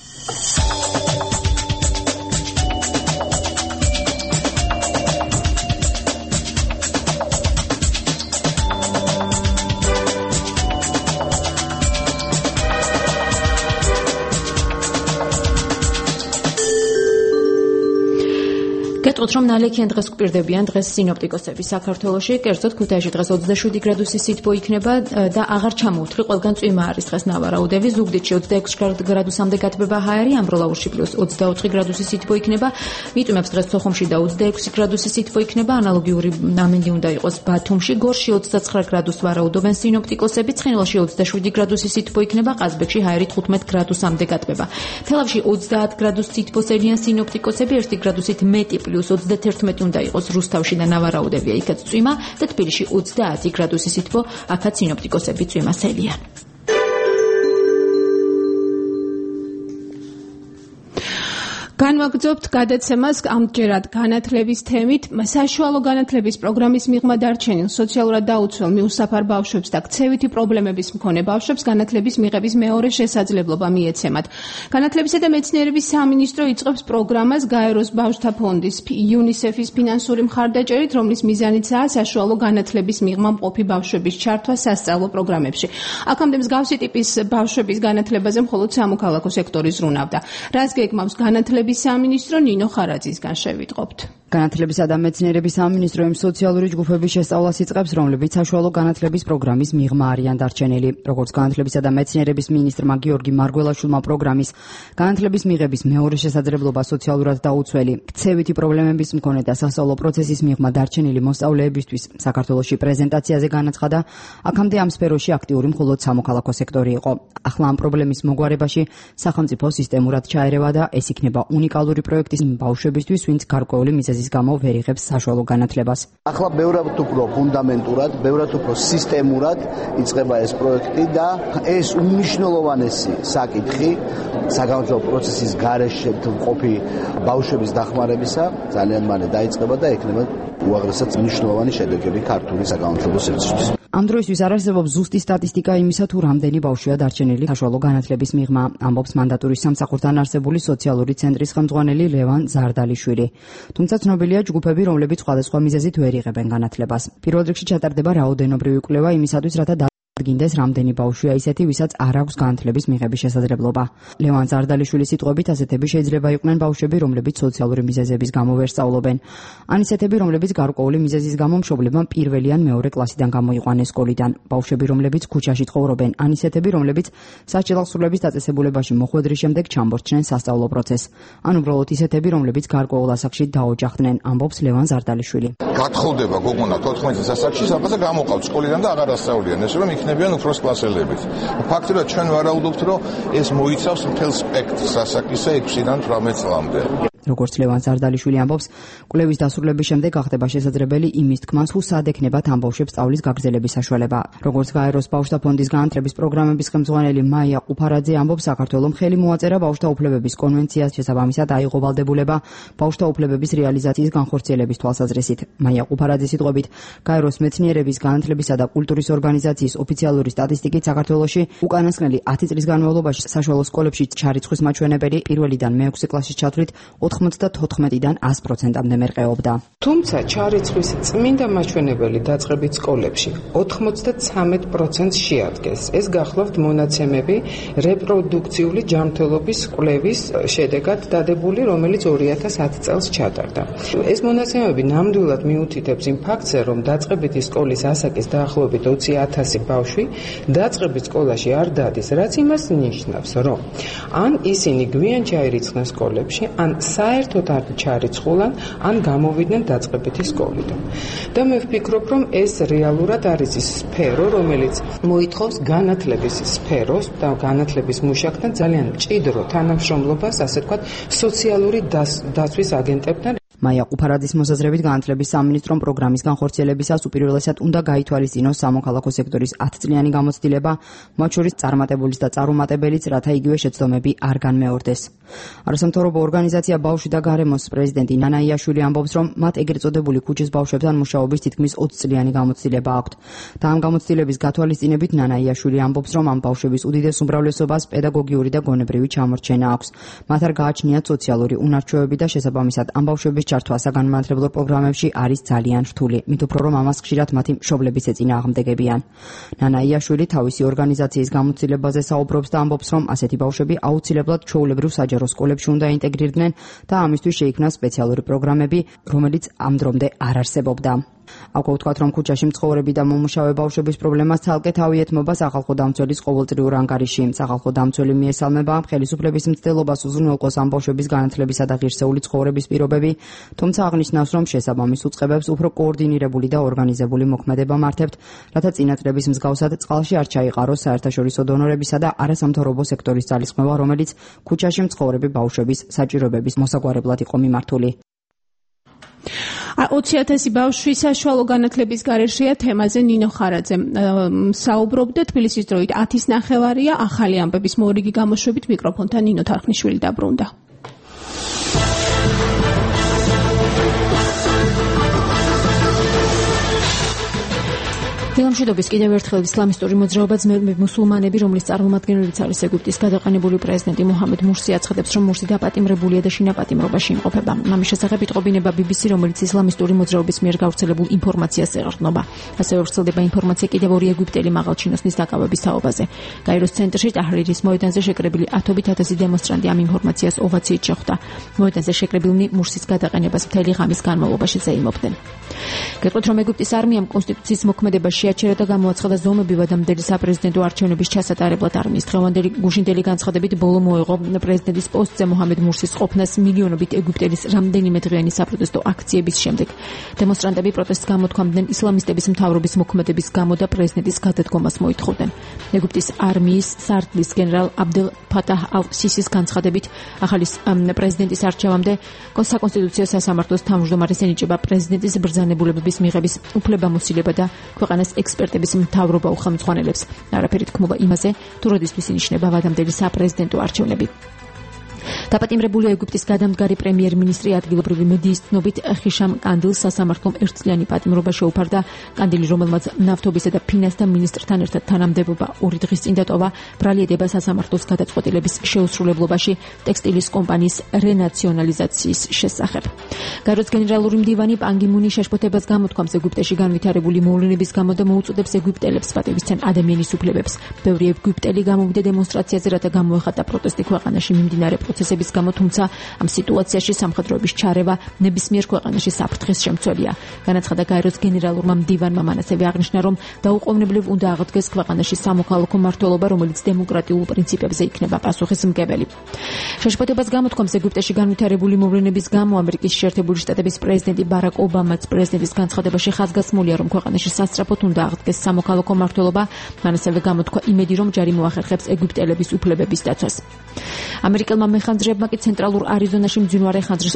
გეტყვით, რომ ნალექიან დღეს გვპირდებიან დღეს სინოპტიკოსები საქართველოში, კერძოდ ქუთაისში დღეს 27 გრადუსი სითბო იქნება და აღარ ჩამოუთრი, ყველგან წვიმა არის დღეს ნავარაუდები, ზუგდიდში 26 გრადუსამდე გათბება ჰაერი, ამბროლაურში პლუს 24 გრადუსი სითბო იქნება, მიტვიმებს დღეს სოხუმში და 26 გრადუსი სითბო იქნება, ანალოგიური ამინდი უნდა იყოს ბათუმში, გორში 29 გრადუსს ვარაუდობენ სინოპტიკოსები, ცხინვალში 27 გრადუსი სითბო იქნება, ყაზბეგში ჰაერი 15 გრადუსამდე გათბება. თელავში 30 გრადუს სითბოს ელიან სინოპტიკოსები, 1 გრადუსით მეტი პლუს 31 უნდა იყოს რუსთავში და ნავარაუდებია იქაც წვიმა და თბილისში 30 გრადუსი სითბო, აქაც სინოპტიკოსები წვიმას ელიან. განვაგრძობთ გადაცემას ამჯერად განათლების თემით. საშუალო განათლების პროგრამის მიღმა დარჩენილ სოციალურად დაუცველ მიუსაფარ ბავშვებს და ქცევითი პრობლემების მქონე ბავშვებს განათლების მიღების მეორე შესაძლებლობა მიეცემათ. განათლებისა და მეცნიერების სამინისტრო იწყებს პროგრამას გაეროს ბავშვთა ფონდის UNICEF-ის ფინანსური მხარდაჭერით, რომლის მიზანიცაა საშუალო განათლების მიღმა მყოფი ბავშვების ჩართვა სასწავლო პროგრამებში. აქამდე მსგავსი ტიპის ბავშვების განათლებაზე მხოლოდ სამოქალაქო სექტორი ზრუნავდა. რას გეგმავს განათლების სამინისტრო, ნინო ხარაძისგან შევიტყობთ. განათლებისა და მეცნიერების სამინისტრო იმ სოციალური ჯგუფების შესწავლას იწყებს, რომლებიც საშუალო განათლების პროგრამის მიღმა არიან დარჩენილი. როგორც განათლებისა და მეცნიერების მინისტრმა გიორგი მარგველაშვილმა პროგრამის განათლების მიღების მეორე შესაძლებლობა სოციალურად დაუცველი, ქცევითი პრობლემების მქონე და სასწავლო პროცესის მიღმა დარჩენილი მოსწავლეებისთვის საქართველოში პრეზენტაციაზე განაცხადა, აქამდე ამ სფეროში აქტიური მხოლოდ სამოქალაქო სექტორი იყო. ახლა ამ პრობლემის მოგვარებაში სახელმწიფო სისტემურად ჩაერევა და ეს იქნება უნიკალური პროექტის ბავშვებისთვის, ვინც გარკვეული მიზეზის გამო ვერ იღებს საშუალო განათლებას. ახლა ბევრად უფრო ფუნდამენტურად, ბევრად უფრო სისტემურად იწყება ეს პროექტი და ეს უმნიშვნელოვანესი საკითხი საგამოძიებო პროცესის გარეშე მყოფი ბავშვების დახმარებისა ძალიან მალე დაიწყება და ექნება უაღრესად მნიშვნელოვანი შედეგები ქართული საგამოძიებო სივრცეში. ამ დროისთვის არ არსებობს ზუსტი სტატისტიკა იმისა, თუ რამდენი ბავშვია დარჩენილი საშუალო განათლების მიღმა, ამბობს მანდატურის სამსახურთან არსებული სოციალური ცენტრის ხელმძღვანელი ლევან ზარდალიშვილი. თუმცა ცნობილია ჯგუფები, რომლებიც სხვადასხვა მიზეზით ვერ იღებენ განათლებას. პირველ რიგში ჩატარდება რაოდენობრივი კვლევა იმისათვის, რათა გინდეს რამდენი ბავშვია ისეთი, ვისაც არ აქვს განათლების მიღების შესაძლებლობა. ლევან ზარდალიშვილის სიტყვებით, ასეთები შეიძლება იყვნენ ბავშვები, რომლებიც სოციალური მიზეზების გამო ვერ სწავლობენ, ან ისეთები, რომლებიც გარკვეული მიზეზის გამო მშობლებმა პირველი ან მეორე კლასიდან გამოიყვანეს სკოლიდან, ბავშვები, რომლებიც ქუჩაში ცხოვრობენ, ან ისეთები, რომლებიც სასჯელახსრულების დაწესებულებაში მოხვედრის შემდეგ ჩამორჩნენ სასწავლო პროცესს, ან უბრალოდ ისეთები, რომლებიც გარკვეულ ასაკში დაოჯახდნენ, ამბობს ლევან ზარდალიშვილი. გათხოვდება გოგონა 14 ასაკში, სადღაც გამოყავთ სკოლიდან და აღარ ასწავლიან, ესე რომ იქნებიან უფროს კლასელებით. ფაქტობრივად ჩვენ ვარაუდობთ, რომ ეს მოიცავს მთელ სპექტრს ასაკისა 6-დან 18 წლამდე. როგორც ლევან ზარდალიშვილი ამბობს, კვლევის დასრულების შემდეგ გახდება შესაძლებელი იმის თქმა, თუ სად ექნებათ ამ ბავშვებს სწავლის გაგრძელების საშუალება. როგორც გაეროს ბავშვთა ფონდის განათლების პროგრამების ხელმძღვანელი მაია ყუფარაძე ამბობს, საქართველოს ხელი მოაწერა ბავშვთა უფლებების კონვენციას, შესაბამისად აიღო ვალდებულება ბავშვთა უფლებების რეალიზაციის განხორციელების თვალსაზრისით. მაია ყუფარაძის სიტყვებით, გაეროს მეცნიერების, განათლებისა და კულტურის ორგანიზაციის ოფიციალური სტატისტიკით საქართველოში უკანასკნელი 10 წლის განმავლობაში საშუალო სკოლებში ჩარიცხვის მაჩვენებელი პირველიდან მე-6 კლასის ჩათვლით 94-დან 100%-მდე მერყეობდა. თუმცა ჩარიცხვის წმინდა მაჩვენებელი დაწყებით სკოლებში 93%-ს შეადგენს. ეს გახლავთ მონაცემები რეპროდუქციული ჯანმრთელობის კვლევის შედეგად დადებული, რომელიც 2010 წელს ჩატარდა. ეს მონაცემები ნამდვილად მიუთითებს იმ ფაქტზე, რომ დაწყებითი სკოლის ასაკის დაახლოებით 20,000 ბავშვი დაწყებით სკოლაში არ დადის, რაც იმას ნიშნავს, რომ ან ისინი გვიან ჩაირიცხნენ სკოლებში, ან საერთოდ არ ჩარიცხულან, ან გამოვიდნენ დაწყებითი სკოლიდან. და მე ვფიქრობ, რომ ეს რეალურად არის ის სფერო, რომელიც მოითხოვს განათლების სფეროს და განათლების მუშაკთან ძალიან მჭიდრო თანამშრომლობას, ასე ვთქვათ, სოციალური დაცვის აგენტებთან. მაია ყუფარაძის მოსაზრებით განათლების სამინისტრომ პროგრამის განხორციელებისას უპირველესად უნდა გაითვალისწინოს სამოქალაქო სექტორის 10 წლიანი გამოცდილება, მათ შორის წარმატებულის და წარუმატებელიც, რათა იგივე შეცდომები არ განმეორდეს. არასამთავრობო ორგანიზაცია ბავშვი და გარემოს პრეზიდენტი ნანა იაშვილი ამბობს, რომ მათ ეგრეთ წოდებული ქუჩის ბავშვებთან მუშაობის თითქმის 20 წლიანი გამოცდილება აქვთ. და ამ გამოცდილების გათვალისწინებით ნანა იაშვილი ამბობს, რომ ამ ბავშვების უდიდეს უმრავლესობას პედაგოგიური და გონებრივი ჩამორჩენა აქვს. მათ არ გააჩნიათ სოციალური უნარჩვევები და შესაბამისად ამ ბავშვების ჩართვა საგანმანათლებლო პროგრამებში არის ძალიან რთული, მით უფრო რომ ამას ხშირად მათი მშობლების ეწინააღმდეგებიან. ნანა იაშვილი თავისი ორგანიზაციის გამოცდილებაზე საუბრობს და ამბობს, რომ ასეთი ბავშვები აუცილებლად ჩვეულებრივ საჯარო სკოლებში უნდა ინტეგრირდნენ და ამისთვის შეიქმნა სპეციალური პროგრამები, რომელიც ამ დრომდე არ არსებობდა. აქვე ვთქვათ, რომ ქუჩაში მცხოვრები და მომუშავე ბავშვების პრობლემას ცალკე თავი ეთმობა სახალხო დამცველის ყოველწლიურ ანგარიში. სახალხო დამცველი მიესალმება ხელისუფლების მცდელობას უზრუნველყოს ამ ბავშვების განათლებისა და ღირსეული ცხოვრების პირობები, თუმცა აღნიშნავს, რომ შესაბამის უწყებებს უფრო კოორდინირებული და ორგანიზებული მოქმედება მართებთ, რათა წინათლების მსგავსად წყალში არ ჩაიყაროს საერთაშორისო დონორებისა და არასამთავრობო სექტორის ძალისხმევა, რომელიც ქუჩაში მცხოვრები ბავშვების საჭიროებების მოსაგვარებლად იყო მიმართული. 20,000 ბავშვი საშუალო განათლების გარეშეა თემაზე ნინო ხარაძე საუბრობდა თბილისის დროით 10:30 ახალი ამბების მორიგი გამოშვებით მიკროფონთან ნინო თარხნიშვილი დაბრუნდა. დილამშვიდობის კიდევ ერთხელ ისლამისტური მოძრაობა ძმები მუსულმანები, რომლის წარმომადგენლებიც არის ეგვიპტის გადაყენებული პრეზიდენტი მოჰამედ მურსი, აცხადებს, რომ მურსი დაპატიმრებულია და შინაპატიმრობაში იმყოფება. ამის შესახებ იტყობინება BBC, რომელიც ისლამისტური მოძრაობის მიერ გავრცელებულ ინფორმაციას ეყრდნობა. ასევე ვრცელდება ინფორმაცია კიდევ ორი ეგვიპტელი მაღალჩინოსნის დაკავების თაობაზე. კაიროს ცენტრში ტაჰრირის მოედანზე შეკრებილი 10,000 დემონსტრანტი ამ ინფორმაციას ოვაციით შეხვდა. მოედანზე შეკრებილნი მურსის გადაყენებას მთელი ღამის განმავლობაში ზეიმობდნენ. გეტყვით, რომ ეგვიპტის არმიამ კონსტიტუციის მოქმედებაში შეაჩერა და გამოაცხადა ზომები ვადამდელი საპრეზიდენტო არჩევნების ჩასატარებლად. არმიის დღევანდელი გუშინდელი განცხადებით ბოლო მოეღო პრეზიდენტის პოსტზე მოჰამედ მურსის ყოფნას მილიონობით ეგვიპტელის რამდენიმე დღიანი საპროტესტო აქციების შემდეგ. დემონსტრანტები პროტესტს გამოთქვამდნენ ისლამისტების მთავრობის მოქმედების გამო და პრეზიდენტის გადადგომას მოითხოვდნენ. ეგვიპტის არმიის სარდლის გენერალ აბდელ ფათაჰ ალ-სისის განცხადებით ახალი პრეზიდენტის არჩევამდე საკონსტიტუციო სასამართლოს თავმჯდომარეს ენიჭება პრეზიდენტის ბრძანებულებების მიღების უფლებამოსილება და ქვეყანას ექსპერტების მთავრობა უხელმძღვანელებს. არაფერი თქმობა იმაზე, თუ როდისთვის ინიშნება ვადამდელი საპრეზიდენტო არჩევნები. დაპატიმრებული ეგვიპტის გადამდგარი პრემიერ-მინისტრი ადგილობრივი მედიის ცნობით ხიშამ კანდილს სასამართლომ ერთწლიანი პატიმრობა შეუფარდა. კანდილი, რომელმაც ნავთობისა და ფინანსთა მინისტრთან ერთად თანამდებობა 2 დღის წინ დატოვა, ბრალieდება სასამართლოს გადაწყვეტილების შეუსრულებლობაში ტექსტილის კომპანიის რენაციონალიზაციის შესახებ. გაეროს გენერალური მდივანი პან გი მუნი შეშფოთებას გამოთქვამს ეგვიპტეში განვითარებული მოვლენების გამო და მოუწოდებს ეგვიპტელებს პატივისცემ ადამიანის უფლებებს. ბევრი ეგვიპტელი გამოვიდა დემონსტრაციაზე, რათა გამოეხატა პროტესტი ქვეყანაში მიმდინარე პროცესების გამო, თუმცა ამ სიტუაციაში სამხედროების ჩარევა ნებისმიერ ქვეყანაში საფრთხეს შემცველია. განაცხადა გაეროს გენერალურმა მდივანმა, მან ასევე აღნიშნა, რომ დაუყოვნებლივ უნდა აღდგეს ქვეყანაში სამოქალაქო მმართველობა, რომელიც დემოკრატიულ პრინციპებზე იქნება პასუხისმგებელი. შეშფოთებას გამოთქვამს ეგვიპტეში განვითარებული მოვლენების გამო ამერიკის შეერთებული შტატების პრეზიდენტი ბარაკ ობამაც პრეზიდენტის განცხადებაში ხაზგასმულია, რომ ქვეყანაში სასწრაფოდ უნდა აღდგეს სამოქალაქო მმართველობა. მან ასევე გამოთქვა იმედი, რომ ჯარი მოახერხებს ეგვიპტელების უფლებების დაცვას. ამერიკელმა მეხანძრეებმა კი ცენტრალურ არიზონაში მძვინვარე ხანძრის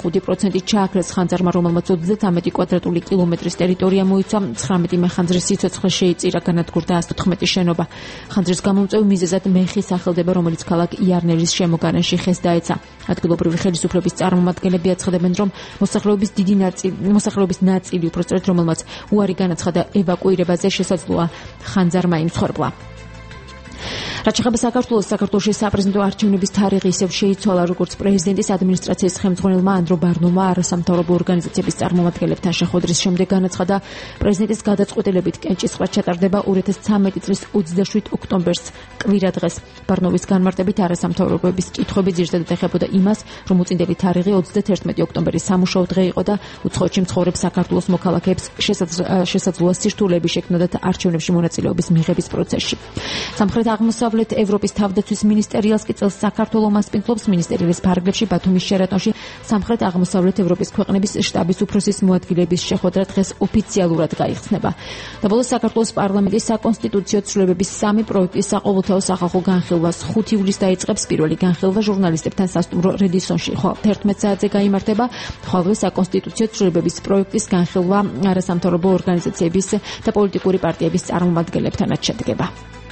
45% ჩააქრეს ხანძარმა, რომელმაც 33 კვადრატული კილომეტრის ტერიტორია მოიცვა. 19 მეხანძრის სიცოცხლე შეიწირა, განადგურდა 114 შენობა. ხანძრის გამომწვევ მიზეზად მეხი სახელდება, რომელიც ქალაქ იარნელის შემოგარენში ხეს დაეცა. ადგილობრივი ხელისუფლების წარმომადგენლები აცხადებენ, რომ მოსახლეობის ნაწილი, უпростоრად რომელმაც უარი განაცხადა ევაკუირებაზე, შესაძლოა ხანძარმა იმსხვერპლა. რაც შეეხება საქართველოში საპრეზიდენტო არჩევნების თარიღი ისევ შეიცვალა, როგორც პრეზიდენტის ადმინისტრაციის ხელმძღვანელმა ანდრო ბარნომმა არასამთავრობო ორგანიზაციების წარმომადგენლებთან შეხვედრის შემდეგ განაცხადა, პრეზიდენტის გადაწყვეტილებით კენჭისყრა ჩატარდება 2013 წლის 27 ოქტომბერს კვირა დღეს. ბარნოვის განმარტებით არასამთავრობოების კითხვები ძირითადად ეხებოდა იმას, რომ უწინდელი თარიღი 31 ოქტომბერი სამუშაო დღე იყო და უცხოეთში მცხოვრებ საქართველოს მოქალაქეებს შესაძლოა სირთულეები შექმნოდათ არჩევნებში მონაწილეობის მიღების პროცესში. სამხრეთ-აღმოსავლეთ აღმოსავლეთ ევროპის თავდაცვის მინისტერიალს კი წელს საქართველოს მასპინძლობს მინისტერიალის ფარგლებში ბათუმის შერატონში სამხრეთ აღმოსავლეთ ევროპის ქვეყნების შტაბის უფროსის მოადგილეების შეხვედრა დღეს ოფიციალურად გაიხსნება. და ბოლოს საქართველოს პარლამენტის საკონსტიტუციო ცვლილებების 3 პროექტის საყოველთაო სახალხო განხილვას 5 ივლისს დაიწყებს. პირველი განხილვა ჟურნალისტებთან სასტუმრო რედისონში 11 საათზე გაიმართება. ხოლო საკონსტიტუციო ცვლილებების პროექტის განხილვა არასამთავრობო ორგანიზაციების და პოლიტიკური პარტიების წარმომადგენლებთანაც შედგება.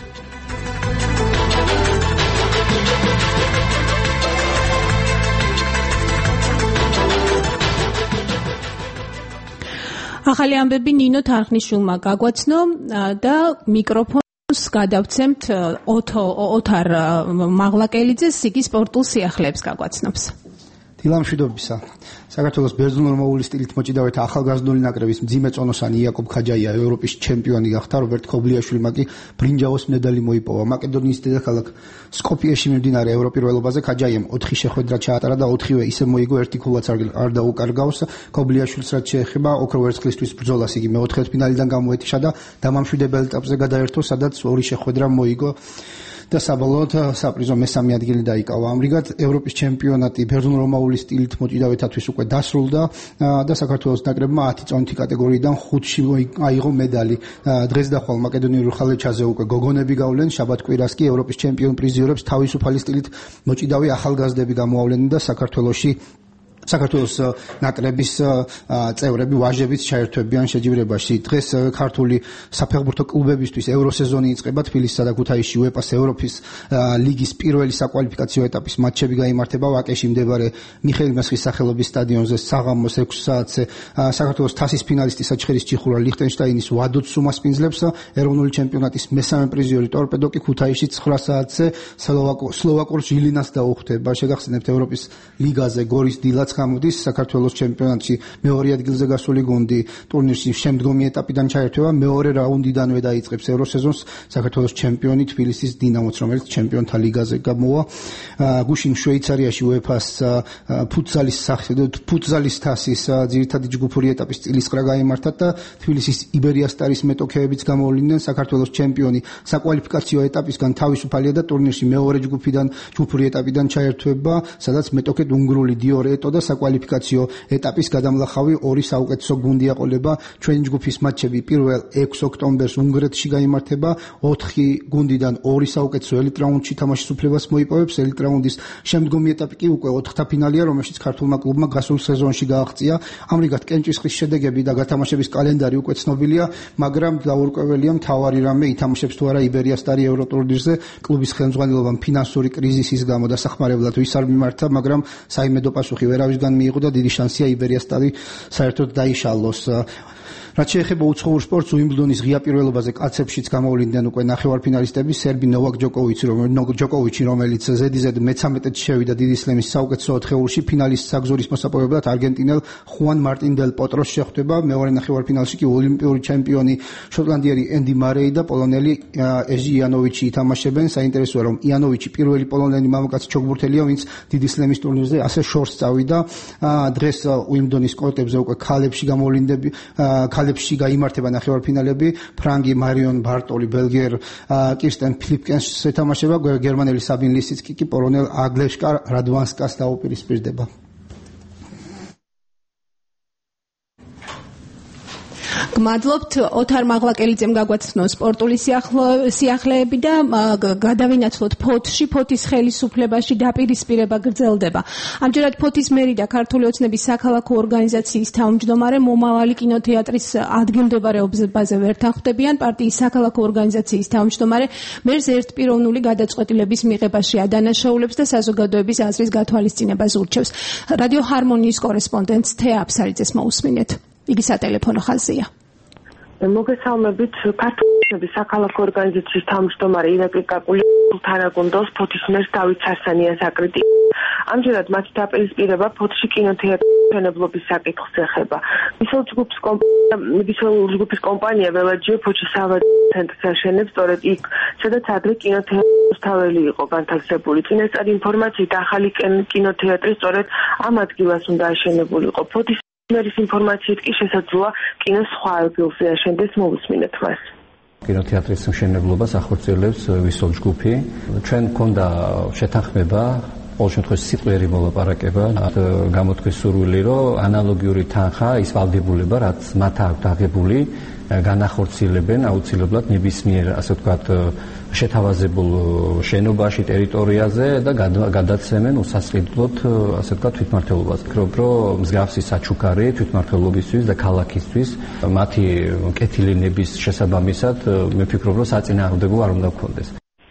ახალი ამბები ნინო თარხნიშვილმა გაგვაცნო და მიკროფონს გადავცემთ ოთარ მაღლაკელიძეს, იგი სპორტულ სიახლეებს გაგვაცნობს. დილამშვიდობისა. საქართველოს ბერძნულ-რომაული სტილით მოჭიდავეთა ახალგაზრდული ნაკრების მძიმე წონოსანი იაკობ ხაჯაია ევროპის ჩემპიონი გახდა, რობერტ ქობლიაშვილმა კი ბრინჯაოს მედალი მოიპოვა. მაკედონიის დედაქალაქ სკოპიეში მიმდინარე ევროპირველობაზე ხაჯაიამ 4 შეხვედრა ჩაატარა და 4-ვე ისე მოიგო, ერთი ქულაც არ დაუკარგავს. ქობლიაშვილს რაც შეეხება ოქრო ვერცხლისთვის ბრძოლას, იგი მეოთხედფინალიდან გამოეთიშა და დამამშვიდებელი ეტაპზე გადაერთო, სადაც 2 შეხვედრა მოიგო და საბოლოოდ საპრიზო მესამე ადგილი დაიკავა. ამრიგად ევროპის ჩემპიონატი ბერძნულ-რომაული სტილით მოჭიდავეთათვის უკვე დასრულდა და საქართველოს ნაკრებმა 10 წონითი კატეგორიიდან 5-ში აიღო მედალი. დღეს და ხვალ მაკედონიურ ხალეჩაზე უკვე გოგონები გავლენ, შაბათ კვირას კი ევროპის ჩემპიონ პრიზიორებს თავისუფალი სტილით მოჭიდავე ახალგაზრდები გამოავლენენ და საქართველოს ნაკრების წევრები ვაჟებიც ჩაერთვებიან შეჯიბრებაში. დღეს ქართული საფეხბურთო კლუბებისთვის ევროსეზონი იწყება. თბილისსა და ქუთაისში უეფა-ს ევროპის ლიგის პირველი საკვალიფიკაციო ეტაპის მატჩები გაიმართება. ვაკეში მდებარე მიხეილ მესხის სახელობის სტადიონზე საღამოს 6 საათზე საქართველოს თასის ფინალისტი საჩხერის ჩიხურა ლიხტენშტაინის ვადოც უმასპინძლებს. ეროვნული ჩემპიონატის მესამე პრიზიორი ტორპედო კი ქუთაისში 9 საათზე სლოვაკურ ჟილინას დაუხვდება. შეგახსენებთ ევროპის ლიგაზე გორის დილაც გამოდის საქართველოს ჩემპიონატში მეორე ადგილზე გასული გუნდი ტურნირში შემდგომი ეტაპიდან ჩაერთვება. მეორე რაუნდიდანვე დაიწყებს ევროსეზონს საქართველოს ჩემპიონი თბილისის დინამოც, რომელიც ჩემპიონთა ლიგაზე გამოვა. გუშინ შვეიცარიაში უეფა-ს ფუტზალის თასის ძირითადი ჯგუფური ეტაპის წილისყრა გაიმართა და თბილისის იბერიასტარის მეტოქეებიც გამოვლიდნენ. საქართველოს ჩემპიონი საკვალიფიკაციო ეტაპისგან თავისუფალია და ტურნირში მეორე ჯგუფური ეტაპიდან ჩაერთვება, სადაც მეტოქედ უნგრული დიორ ეტო და საკვალიფიკაციო ეტაპის გადამლახავი 2 საუკეთესო გუნდი აყოლება. ჩვენი ჯგუფის მატჩები 1-6 ოქტომბერს უნგრეთში გაიმართება. 4 გუნდიდან 2 საუკეთესო ელიტ რაუნდში თამაშის უფლებას მოიპოვებს. ელიტ რაუნდის შემდგომი ეტაპი კი უკვე 4-თა ფინალია, რომელშიც ქართულმა კლუბმა გასულ სეზონში გააღწია. ამრიგად კენჭისყრის შედეგები და გათამაშების კალენდარი უკვე ცნობილია, მაგრამ დაურკვეველია მთავარი რამე ითამაშებს თუ არა იბერიასტარი ევროტურნირზე. კლუბის ხელმძღვანელობამ ფინანსური კრიზისის გამო დასახმარებლად ვის არ მიმართა, მაგრამ საიმედო პასუხი ვერავისგან მიიღო და დიდი შანსია იბერიასტარი საერთოდ დაიშალოს. რაც შეეხება უცხოურ სპორტს, უიმბლდონის ღია პირველობაზე კაცებშიც გამოვლიდნენ უკვე ნახევარფინალისტები, სერბი ნოვაკ ჯოკოვიჩი, რომელიც ზედიზედ მე-13-ში შევიდა დიდი სლემის საუკეთესო ოთხეულში, ფინალის საგზურის მოსაპოვებლად არგენტინელ ხუან მარტინ დელ პოტროს შეხვდება. მეორე ნახევარფინალში კი ოლიმპიური ჩემპიონი შოტლანდიელი ენდი მარეი და პოლონელი ეჟი იანოვიჩი ითამაშებენ. საინტერესოა, რომ იანოვიჩი პირველი პოლონელი მამაკაცი ჩოგბურთელია, ვინც დიდი სლემის ტურნირზე ასე შორს წავიდა. დღეს უიმბლდონის კორტებზე უკვე ქალებში გაიმართება ნახევარფინალები. ფრანგი მარიონ ბარტოლი ბელგიერ კირსტენ ფილიპკენს ეთამაშება, გერმანელი საბინ ლისიცკი კი პოლონელ აგლეშკა რადვანსკას დაუპირისპირდება. გმადლობთ ოთარ მაღლაკელიძემ გაგვაცნო სპორტული სიახლეები და გადავინაცვლოთ ფოთში, ფოთის ხელისუფლებაში დაპირისპირება გრძელდება. ამჯერად ფოთის მერი და ქართული ოცნების საქალაქო ორგანიზაციის თავმჯდომარე მომავალი კინოთეატრის ადგილმდებარეობაზე ვერთან ხვდებიან. პარტიის საქალაქო ორგანიზაციის თავმჯდომარე მერს ერთპიროვნული გადაწყვეტილების მიღებაში ადანაშაულებს და საზოგადოების აზრის გათვალისწინებას ურჩევს. რადიო ჰარმონიის კორესპონდენტ თეა აფსარიძეს მოусმინეთ. იგი სატელეფონო ხაზია. მოგესალმებით. ქართული საქალაქო ორგანიზაციის თავმჯდომარე ირაკლი კაკულიძე თანაგუნდოს ფოთის მერს დავით სარსანიას აკრიტიკა. ამჯერად მათი დაპირისპირება ფოთში კინოთეატრის მშენებლობის საკითხს ეხება. მისულ ჯგუფის კომპანია ველაჯიო ფოთში სავაჭრო ცენტრს აშენებს სწორედ იქ, სადაც ადრე კინოთეატრის თაველი იყო განთავსებული. წინასწარი ინფორმაციით ახალი კინოთეატრი სწორედ ამ ადგილას უნდა აშენებულიყო. ფოთის მერის ინფორმაციით კი შესაძლოა კინოს სხვა ადგილზე აშენდეს. მოვუსმინეთ მას. კინოთეატრის მშენებლობას ახორციელებს ვისოლ ჯგუფი. ჩვენ გქონდა შეთანხმება, ყოველ შემთხვევაში სიტყვიერი მოლაპარაკება, გამოთქვეს სურვილი, რომ ანალოგიური თანხა ის ვალდებულება, რაც მათ აქვთ აღებული, განახორციელებენ აუცილებლად ნებისმიერ, ასე ვთქვათ, შეთავაზებულ შენობაში, ტერიტორიაზე და გადაცემენ უსასყიდლოდ, ასე ვთქვათ, თვითმმართველობას. ვფიქრობ, რომ მსგავსი საჩუქარი თვითმმართველობისთვის და ქალაქისთვის მათი კეთილინების შესაბამისად, მე ვფიქრობ, რომ საწინააღმდეგო არ უნდა გქონდეს.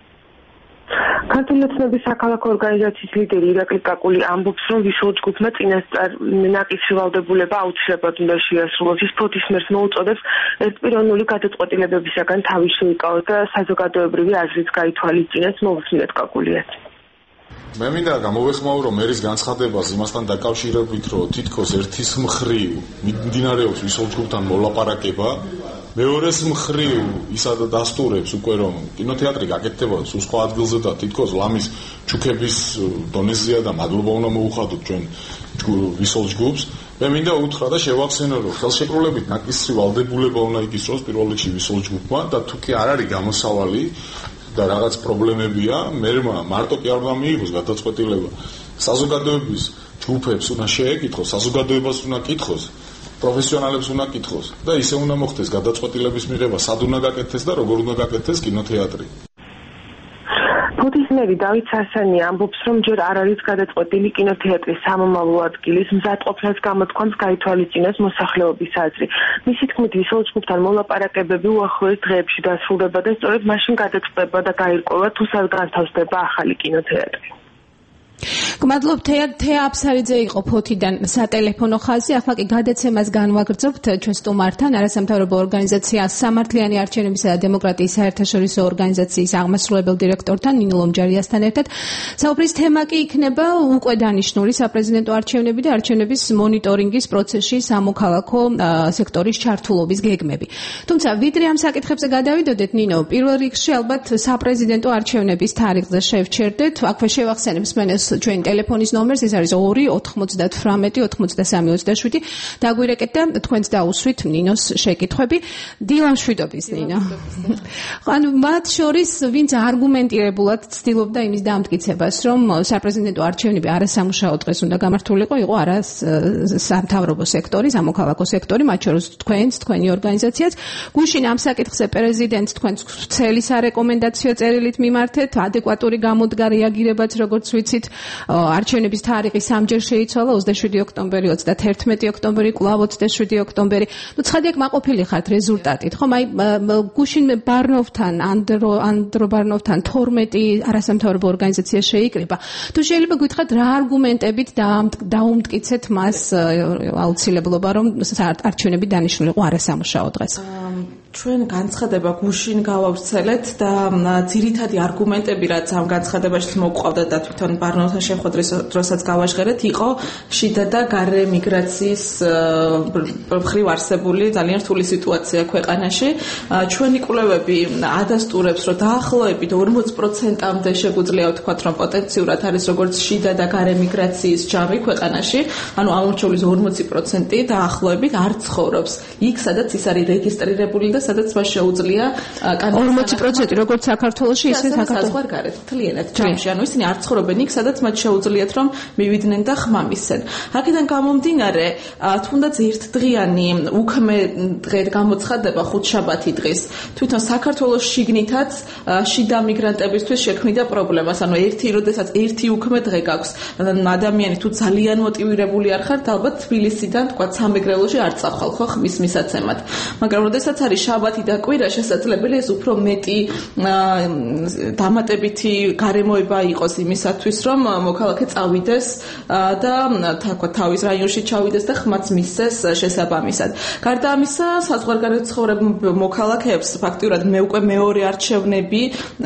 ქართული ოცნების საქალაქო ორგანიზაციის ლიდერი ირაკლი კაკული ამბობს, რომ ვისოლ ჯგუფმა წინასწარ ნაკისრი ვალდებულება აუცილებლად უნდა შეასრულოს. ის ფოთის მერს მოუწოდებს ერთპიროვნული გადაწყვეტილებებისაგან თავის შეიკავოს და საზოგადოებრივი აზრიც გაითვალისწინოს. მოვუსმინეთ კაკულიას. მე მინდა გამოვეხმაურო მერის განცხადებას იმასთან დაკავშირებით, რომ თითქოს ერთის მხრივ მიმდინარეობს ვისოლ ჯგუფთან მოლაპარაკება, მეორეს მხრივ ისა დასტურებს უკვე რომ კინოთეატრი გაკეთდება სულ სხვა ადგილზე და თითქოს ლამის ჩუქების დონეზეა და მადლობა უნდა მოუხადოთ ჩვენ ვისოლ ჯგუფს. მე მინდა უთხრა და შევახსენო, რომ ხელშეკრულებით ნაკისრი ვალდებულება უნდა იგისროს პირველ რიგში ვისოლ ჯგუფმა და თუ კი არ არის გამოსავალი და რაღაც პრობლემებია, მერმა მარტო კი არ უნდა მიიღოს გადაწყვეტილება. საზოგადოების ჯგუფებს უნდა შეეკითხოს, საზოგადოებას უნდა კითხოს, პროფესიონალებს უნდა კითხოს და ისე უნდა მოხდეს გადაწყვეტილების მიღება, სად უნდა გაკეთდეს და როგორ უნდა გაკეთდეს კინოთეატრი. ფოთისმერი დავით სასანი ამბობს, რომ ჯერ არ არის გადაწყვეტილი კინოთეატრის სამომავლო ადგილის მზადყოფნას გამოთქვამს გაითვალისწინოს მოსახლეობის აზრი. მისი თქმით, ვისოლ ჯგუფთან მოლაპარაკებები უახლოეს დღეებში დასრულდება და სწორედ მაშინ გადაწყვეტება და გაირკვევა, თუ სად განთავსდება ახალი კინოთეატრი. გმადლობ თეა აფსარიძე იყო ფოთიდან სატელეფონო ხაზი. ახლა კი გადაცემას განვაგრძობთ ჩვენ სტუმართან, არასამთავრობო ორგანიზაცია სამართლიანი არჩევნებისა და დემოკრატიის საერთაშორისო ორგანიზაციის აღმასრულებელ დირექტორთან ნინო ლომჯარიასთან ერთად. საუბრის თემა კი იქნება უკვე დანიშნული საპრეზიდენტო არჩევნები და არჩევნების მონიტორინგის პროცესში სამოქალაქო სექტორის ჩართულობის გეგმები. თუმცა ვიდრე ამ საკითხებზე გადავიდოდეთ, ნინო, პირველ რიგში ალბათ საპრეზიდენტო არჩევნების თარიღზე შევჩერდეთ. აქვე შევახსენებს მენეს ჩვენ ტელეფონის ნომერს, ეს არის 2-98-93-27. დაგვირეკეთ და თქვენც დაუსვით ნინოს შეკითხვები. დილამშვიდობის ნინო. ანუ მათ შორის ვინც არგუმენტირებულად ცდილობდა იმის დამტკიცებას, რომ საპრეზიდენტო არჩევნები არასამუშაო დღეს უნდა გამართულიყო, იყო არასამთავრობო სექტორი, სამოქალაქო სექტორი, მათ შორის თქვენც, თქვენი ორგანიზაციაც. გუშინ ამ საკითხზე პრეზიდენტს თქვენც ვრცელი სარეკომენდაციო წერილით მიმართეთ, ადეკვატური გამოდგა რეაგირებაც, როგორც ვიცით, არჩევნების თარიღი სამჯერ შეიცვალა, 27 ოქტომბერი, 31 ოქტომბერი, კვლავ 27 ოქტომბერი. ნუ ცხადია კმაყოფილი ხართ რეზულტატით, ხომ? აი გუშინ ბარნოვთან, ანდრო ბარნოვთან 12 არასამთავრობო ორგანიზაცია შეიკრიბა. თუ შეიძლება გითხრათ რა არგუმენტებით დაუმტკიცეთ მას აუცილებლობა, რომ არჩევნები დანიშნულიყო არასამუშაო დღეს? ჩვენ განცხადება გუშინ გავავრცელეთ და ძირითადი არგუმენტები, რაც ამ განცხადებაშიც მოგვყავდა და თვითონ ბარნოვთან შეხვედრის დროსაც გავაჟღერეთ, იყო შიდა და გარე მიგრაციის მხრივ არსებული ძალიან რთული სიტუაცია ქვეყანაში. ჩვენი კვლევები ადასტურებს, რომ დაახლოებით 40%-მდე შეგვიძლია ვთქვათ, რომ პოტენციურად არის როგორც შიდა და გარე მიგრაციის ჯამი ქვეყანაში, ანუ ამორჩეულის 40% დაახლოებით არ ცხოვრობს იქ, სადაც ის არის რეგისტრირებული და სადაც მას შეუძლია 40% როგორც საქართველოში, ისე საზღვარგარეთ მთლიანად ჯამში. ანუ ისინი არ ცხოვრობენ იქ, სადაც მათ შეუძლიათ რომ მივიდნენ და ხმამისცენ. აქედან გამომდინარე, თუნდაც ერთდღიანი უქმე დღე გამოცხადება ხუთშაბათი დღის, თვითონ საქართველოს შიგნითაც შიდა მიგრანტებისთვის შექმნიდა პრობლემას. ანუ როდესაც ერთი უქმე დღე გაქვს, ადამიანი თუ ძალიან მოტივირებული არ ხართ, ალბათ თბილისიდან თქვა სამეგრელოში არ წახვალ ხო ხმის მისაცემად. მაგრამ როდესაც არის შაბათი და კვირა, შესაძლებელია ეს უფრო მეტი დამატებითი გარემოება იყოს იმისათვის, რომ მოქალაქე წავიდეს და თავის რაიონში ჩავიდეს და ხმაც მისცეს შესაბამისად. გარდა ამისა, საზღვარგარეთ ცხოვრებულ მოქალაქეებს ფაქტიურად უკვე მეორე არჩევნები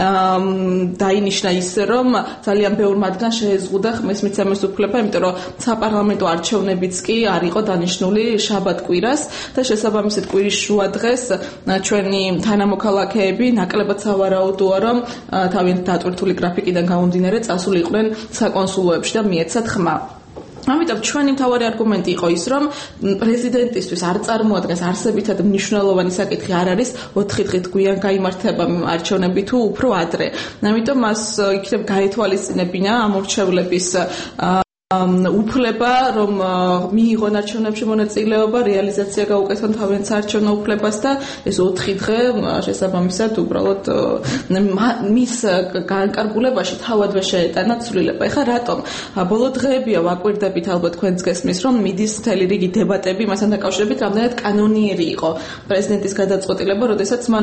დაინიშნა ისე, რომ ძალიან ბევრ მათგან შეეზღუდა ხმის მიცემის უფლება, იმიტომ რომ საპარლამენტო არჩევნებიც კი არ იყო დანიშნული შაბათ-კვირას და შესაბამისად კვირის შუა დღეს ჩვენი თანამოქალაქეები ნაკლებად სავარაუდოა, რომ თავიანთი დატვირთული გრაფიკიდან გამომდინარე წასულიყვნენ საკონსულოებში და მიეცათ ხმა. ამიტომ ჩვენი მთავარი არგუმენტი იყო ის, რომ პრეზიდენტისთვის არ წარმოადგენს არსებითად მნიშვნელოვანი საკითხი არ არის 4 დღით გვიან გაიმართება არჩევნები თუ უფრო ადრე. ამიტომ მას იქნებ გაეთვალისწინებინა ამორჩევლების უფლება, რომ მიიღონ არჩევნებში მონაწილეობა, რეალიზაცია გაუკეთონ თავიანთ საარჩევნო უფლებას და ეს 4 დღე შესაბამისად უბრალოდ მის განკარგულებაში თავადვე შეეტანა ცვლილება. ეხლა რატომ? ბოლო დღეებია ვაკვირდებით ალბათ თქვენს გესმის, რომ მიდის მთელი რიგი დებატები მასთან დაკავშირებით, რამდენად კანონიერი იყო პრეზიდენტის გადაწყვეტილება, როდესაც მან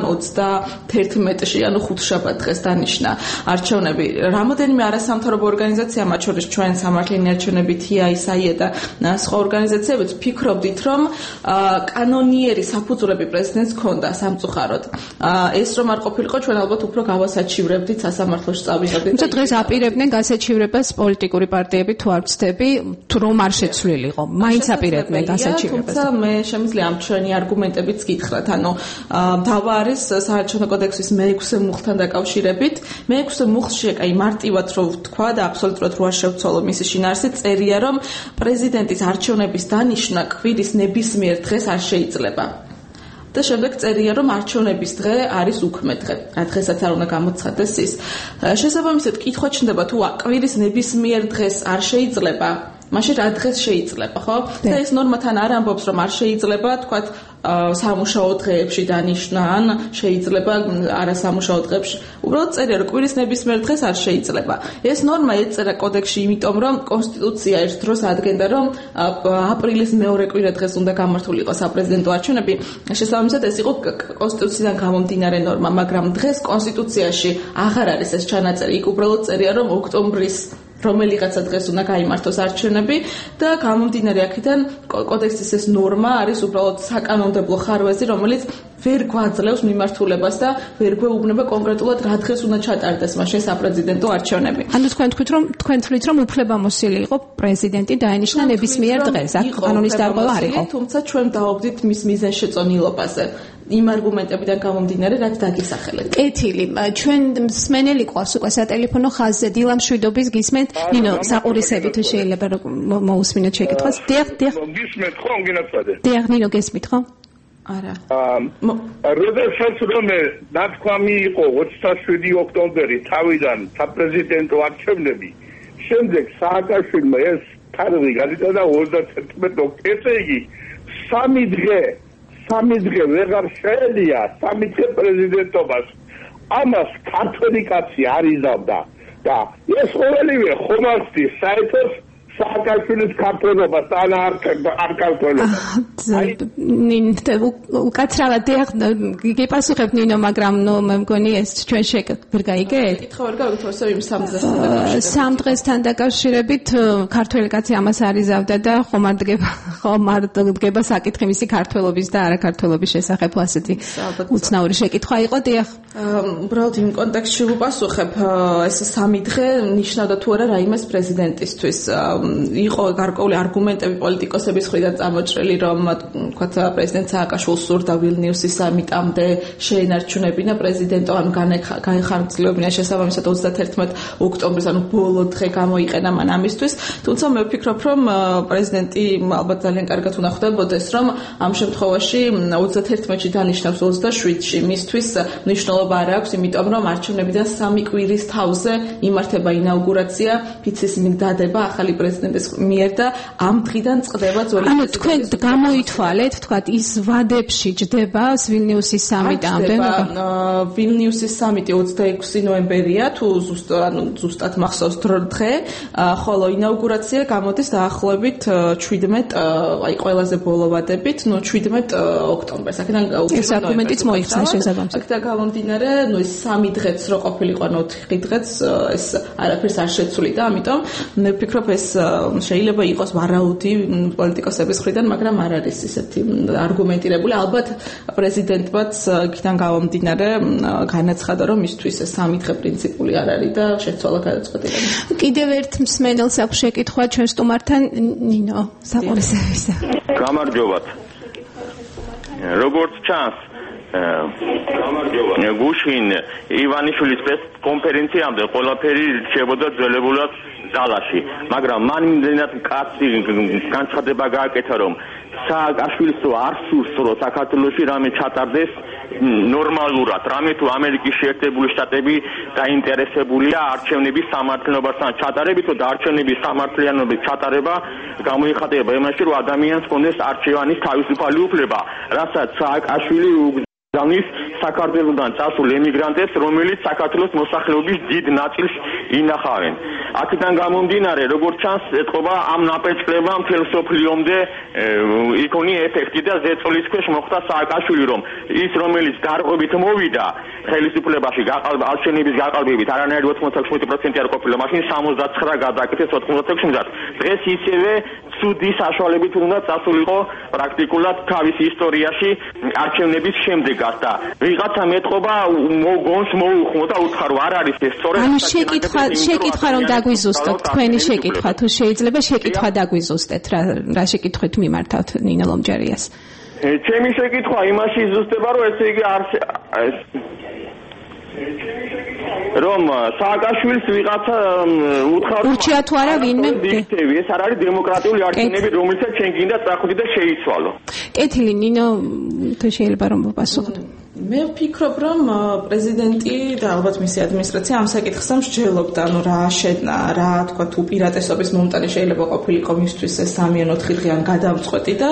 31-ში, ანუ ხუთშაბათ დღეს დანიშნა არჩევნები. რამოდენიმე არასამთავრობო ორგანიზაცია, მათ შორის ჩვენ სამართლიანი არჩევნები TISA და სხვა ორგანიზაციებიც ფიქრობდით, რომ კანონიერი საფუძვლები პრეზიდენტს ჰქონდა სამწუხაროდ. ეს რომ არ ყოფილიყო, ჩვენ ალბათ უფრო გავასაჩივრებდით სასამართლოში წავიდოდით. თუმცა დღეს აპირებდნენ გასაჩივრებას პოლიტიკური პარტიები თუ არ ვცდები, თუ რომ არ შეცვლილიყო. მაინც აპირებდნენ გასაჩივრებას. თუმცა მე შემიძლია ამ ჩვენი არგუმენტებიც გითხრათ. ანუ დავა არის საარჩევნო კოდექსის მე-6 მუხლთან დაკავშირებით. მე-6 მუხლში კაი მარტივად რო ვთქვა და აბსოლუტურად რო არ შევცვალო მისი შინაარსი წერია, რომ პრეზიდენტის არჩევნების დანიშნა კვირის ნებისმიერ დღეს არ შეიძლება. და შემდეგ წერია, რომ არჩევნების დღე არის უქმე დღე. რა დღესაც არ უნდა გამოცხადდეს ის. შესაბამისად, კითხვა ჩნდება, თუ კვირის ნებისმიერ დღეს არ შეიძლება, მაშინ რა დღეს შეიძლება, ხო? და ეს ნორმა თან არ ამბობს, რომ არ შეიძლება, თქვათ, სამუშაო დღეებში დანიშნა, ან შეიძლება არასამუშაო დღეებში. უბრალოდ წერია, რომ კვირის ნებისმიერ დღეს არ შეიძლება. ეს ნორმა ეწერა კოდექსში, იმიტომ რომ კონსტიტუცია ერთ დროს ადგენდა, რომ აპრილის მეორე კვირა დღეს უნდა გამართულიყო საპრეზიდენტო არჩევნები. შესაბამისად, ეს იყო კონსტიტუციიდან გამომდინარე ნორმა, მაგრამ დღეს კონსტიტუციაში აღარ არის ეს ჩანაწერი. იქ უბრალოდ წერია, რომ ოქტომბრის რომელიღაცა დღეს უნდა გაიმართოს არჩევნები და გამომდინარე აქედან კოდექსის ეს ნორმა არის უბრალოდ საკანონმდებლო ხარვეზი, რომელიც ვერ გვაძლევს მიმართულებას და ვერ გვეუბნება კონკრეტულად რა დღეს უნდა ჩატარდეს მაშინ საპრეზიდენტო არჩევნები. ანუ თქვენ თვლით, რომ უფლებამოსილი იყო პრეზიდენტი დაენიშნა ნებისმიერ დღეს, აქ კანონის დარღვევა არ იყო. თუმცა ჩვენ დავობდით მის მიზანშეწონილობაზე. იმ არგუმენტებიდან გამომდინარე, რაც დაგისახელეთ. კეთილი, ჩვენ მსმენელი ყავს უკვე სატელეფონო ხაზზე დილამშვიდობის გისმენთ. ნინო, საყურისებით შეიძლება მოусმინოთ შეკითხვას. დიახ. გისმენთ ხო, გინაცვალე. დიახ, ნინო, გესმით ხო? არა. როდესაც რომ ნათქვამი იყო 27 ოქტომბერი თავიდან საპრეზიდენტო არჩევნები, შემდეგ სააკაშვილმა ეს თარიღი გადაიტანა 31 ოქტომბერს, ესე იგი 3 დღე ვეღარ შეელია 3 დღე პრეზიდენტობას. ამას ქართველი კაცი არ იზამდა და ეს ყოველივე ხომასტი საერთოდ სააკაშვილის ქართველობას ან არ ქართველობას. უკაცრავად გიპასუხებ ნინო, მაგრამ მე მგონი ეს ჩვენ ვერ გაიგეთ. კითხვა ვერ გავიქცევ იმ 3 დღესთან დაკავშირებით. 3 დღესთან დაკავშირებით ქართველი კაცი ამას არ იზავდა და ხომარ დგება საკითხი მისი ქართველობის და არაქართველობის შესახებ, ასეთი უცნაური შეკითხვა იყო. დიახ. უბრალოდ იმ კონტექსტში ვუპასუხებ, ეს 3 დღე ნიშნავდა თუ არა რაიმეს პრეზიდენტისთვის. იყო გარკვეული არგუმენტები პოლიტიკოსების მხრიდან წამოჭრილი, რომ თქვათ პრეზიდენტ სააკაშვილს სურდა ვილნიუსის სამიტამდე შეენარჩუნებინა პრეზიდენტო, ან განხარჯლებინა შესაბამისად 31 ოქტომბრის, ანუ ბოლო დღე გამოიყენა მან ამისთვის. თუმცა მე ვფიქრობ, რომ პრეზიდენტი ალბათ ძალიან კარგად უნდა ხვდებოდეს, რომ ამ შემთხვევაში 31-ში დანიშნავს 27-ში მისთვის მნიშვნელობა არ აქვს, იმიტომ რომ არჩევნებიდან 3 კვირის თავზე იმართება ინაუგურაცია, ფიცის მიგდადება ახალი პრეზიდენტის მიერ და ამ დღიდან წყდება ძველი. ანუ თქვენ გამოითვალეთ, თქვათ, ის ვადებში ჯდება ვილნიუსის სამიტამდე? ვილნიუსის სამიტი 26 ნოემბერია, თუ ზუსტად მახსოვს დღე, ხოლო ინაუგურაცია გამოდის დაახლოებით 17, აი ყველაზე ბოლო ვადებით, 17 ოქტომბერს. აქედან ეს არგუმენტიც მოიხსნა შესაბამისად. აქედან გამომდინარე, ეს 3 დღეც რო ყოფილიყო, 4 დღეც ეს არაფერს არ შეცვლიდა, ამიტომ მე ვფიქრობ, ეს შეიძლება იყოს ვარაუდი პოლიტიკოსების მხრიდან, მაგრამ არ არის ისეთი არგუმენტირებული. ალბათ პრეზიდენტმაც იქიდან გამომდინარე განაცხადა, რომ მისთვის 3 დღე პრინციპული არ არის და შეცვალა გადაწყვეტილება. კიდევ ერთ მსმენელს აქვს შეკითხვა ჩვენ სტუმართან, ნინო, საყურისევისა. გამარჯობათ. როგორც ჩანს, გუშინ ივანიშვილის პრესკონფერენციამდე ყველაფერი რჩებოდა ძველებურად ძალაში, მაგრამ მან იმდენად კაცი განცხადება გააკეთა, რომ სააკაშვილს არ სურს, რომ საქართველოში რამე ჩატარდეს ნორმალურად, რამე თუ ამერიკის შეერთებული შტატები დაინტერესებულია არჩევნების სამართლიანობასთან ჩატარებით, და არჩევნების სამართლიანობის ჩატარება გამოიხატება იმაში, რომ ადამიანს ჰქონდეს არჩევანის თავისუფალი უფლება, რასაც სააკაშვილი უგზავნის საქართველოსთან წასულ ემიგრანტებს, რომელიც საქართველოს მოსახლეობის დიდ ნაწილს ინახავენ. აქედან გამომდინარე, როგორც ჩანს, ეთყობა ამ ნაპერწკლებამ მთელ მსოფლიომდე იქონი ეფექტი და ზეწოლის ქვეშ მოხვდა სააკაშვილი, რომ ის, რომელიც გარღვევით მოვიდა ხელისუფლებაში არჩევნების გაყალბებით, არანაირი 96% არ ყოფილა, მაშინ 79 გადააკეთეს 96-მდე. დღეს ისევე ცუდი საშუალებით უნდა წასულიყო პრაქტიკულად თავის ისტორიაში არჩევნების შემდეგაც და ვიღაცამ ეთყობა მოგონს მოუხმო და უთხარ არ არის ეს სწორედ. ანუ შეკითხვა რომ დაგვიზუსტოთ, თქვენი შეკითხვა თუ შეიძლება შეკითხვა დაგვიზუსტეთ, რა შეკითხვით მიმართავთ ნინო ლომჯერიას? ჩემი შეკითხვა იმაში იზუსტება, რომ ესე იგი რომ სააკაშვილს ვიღაცა უთხარ ურჩია თუ არა ვინმე? ეს არ არის დემოკრატიული არჩევნები, რომელსაც ჩვენ გინდა წახვიდე და შეიცვალო. კეთილი ნინო, თუ შეიძლება რომ პასუხოთ. მე ვფიქრობ, რომ პრეზიდენტი და ალბათ მისი ადმინისტრაცია ამ საკითხს მსჯელობდა, რა შედნა, რა თქვა თუ პირატესობის მომტანი შეიძლება ყოფილიყო მისთვის ეს 3 ან 4 დღიან გადამწყვეტი და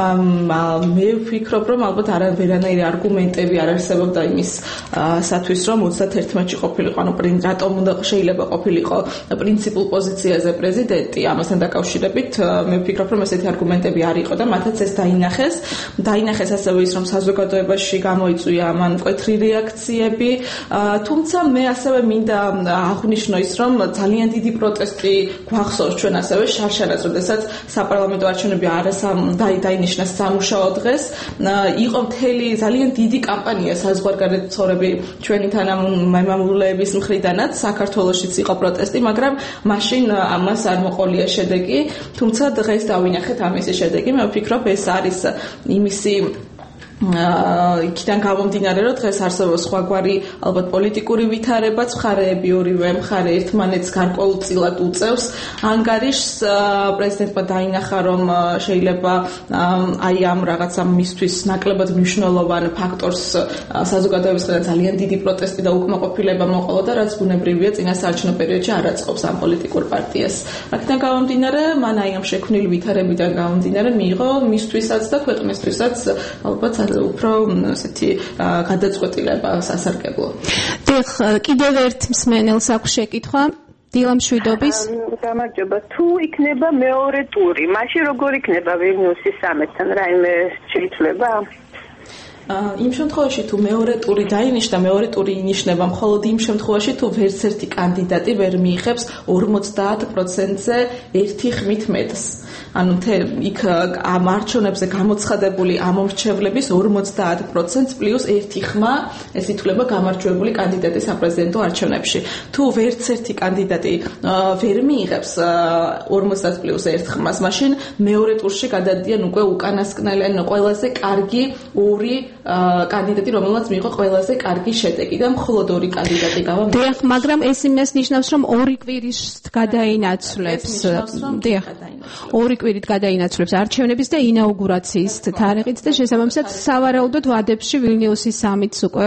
მე ვფიქრობ, რომ ალბათ ვერანაირი არგუმენტები არ არსებობდა იმისათვის, რომ 31-ში ყოფილიყო, ანუ რატომ უნდა შეიძლება ყოფილიყო პრინციპულ პოზიციაზე პრეზიდენტი, ამასთან დაკავშირებით მე ვფიქრობ, რომ ესეთი არგუმენტები არ იყო და მათაც ეს დაინახეს ასევე ის, რომ საზოგადოებაში გამოიწვია ამან მკვეთრი რეაქციები, თუმცა მე ასევე მინდა აღვნიშნო ის, რომ ძალიან დიდი პროტესტი გვახსოვს ჩვენ ასევე შარშანას, როდესაც საპარლამენტო არჩევნები დაინიშნა სამუშაო დღეს, იყო მთელი ძალიან დიდი კამპანია საზღვარგარეთ მცხოვრები ჩვენი თანამემამულეების მხრიდანაც, საქართველოშიც იყო პროტესტი, მაგრამ მაშინ ამას არ მოყოლია შედეგი, თუმცა დღეს დავინახეთ ამისი შედეგი. მე ვფიქრობ, ეს არის იმისი იქიდან გამომდინარე, რომ დღეს არსებობს სხვაგვარი ალბათ პოლიტიკური ვითარებაც, მხარეები ორივე მხარე ერთმანეთს გარკვეულწილად უწევს ანგარიშს. პრეზიდენტმა დაინახა, რომ შეიძლება აი ამ რაღაცა მისთვის ნაკლებად მნიშვნელოვან ფაქტორს საზოგადოების მხრიდან ძალიან დიდი პროტესტი და უკმაყოფილება მოყოლა და რაც ბუნებრივია წინასაარჩევნო პერიოდში არ აწყობს ამ პოლიტიკურ პარტიას. აქედან გამომდინარე, მან აი ამ შექმნილი ვითარებიდან გამომდინარე მიიღო მისთვისაც და ქვეყნისთვისაც ალბათ უფრო ასეთი გადაწყვეტილება სასარგებლო. დიახ, კიდევ ერთ მსმენელს აქვს შეკითხვა. დილა მშვიდობის. გამარჯობა. თუ იქნება მეორე ტური, მაშინ როგორ იქნება ვილნიუსის სამეთთან? რაიმე შეიძლება? იმ შემთხვევაში თუ მეორე ტური დაინიშნა, მეორე ტური ინიშნება მხოლოდ იმ შემთხვევაში თუ ვერც ერთი კანდიდატი ვერ მიიღებს 50%-ზე ერთი ხმით მეტს. ანუ იქ ამ არჩევნებზე გამოცხადებული ამომრჩევლების 50% პლუს ერთი ხმა, ეს ითვლება გამარჯვებული კანდიდატი საპრეზიდენტო არჩევნებში. თუ ვერც ერთი კანდიდატი ვერ მიიღებს 50 პლუს ერთ ხმას, მაშინ მეორე ტურში გადადიან უკვე უკანასკნელი, ყველაზე კარგი ორი კანდიდატი, რომელმაც მიიღო ყველაზე კარგი შედეგი და მხოლოდ ორი კანდიდატი გავა. დიახ, მაგრამ ეს იმას ნიშნავს, რომ ორი კვირის გადაინაცვლებს. დიახ. ორი კვირით გადაინაცვლებს არჩევნების და ინაუგურაციის თარიღიც და შესაბამისად სავარაუდოდ ვადებში ვილნიუსის სამიტს უკვე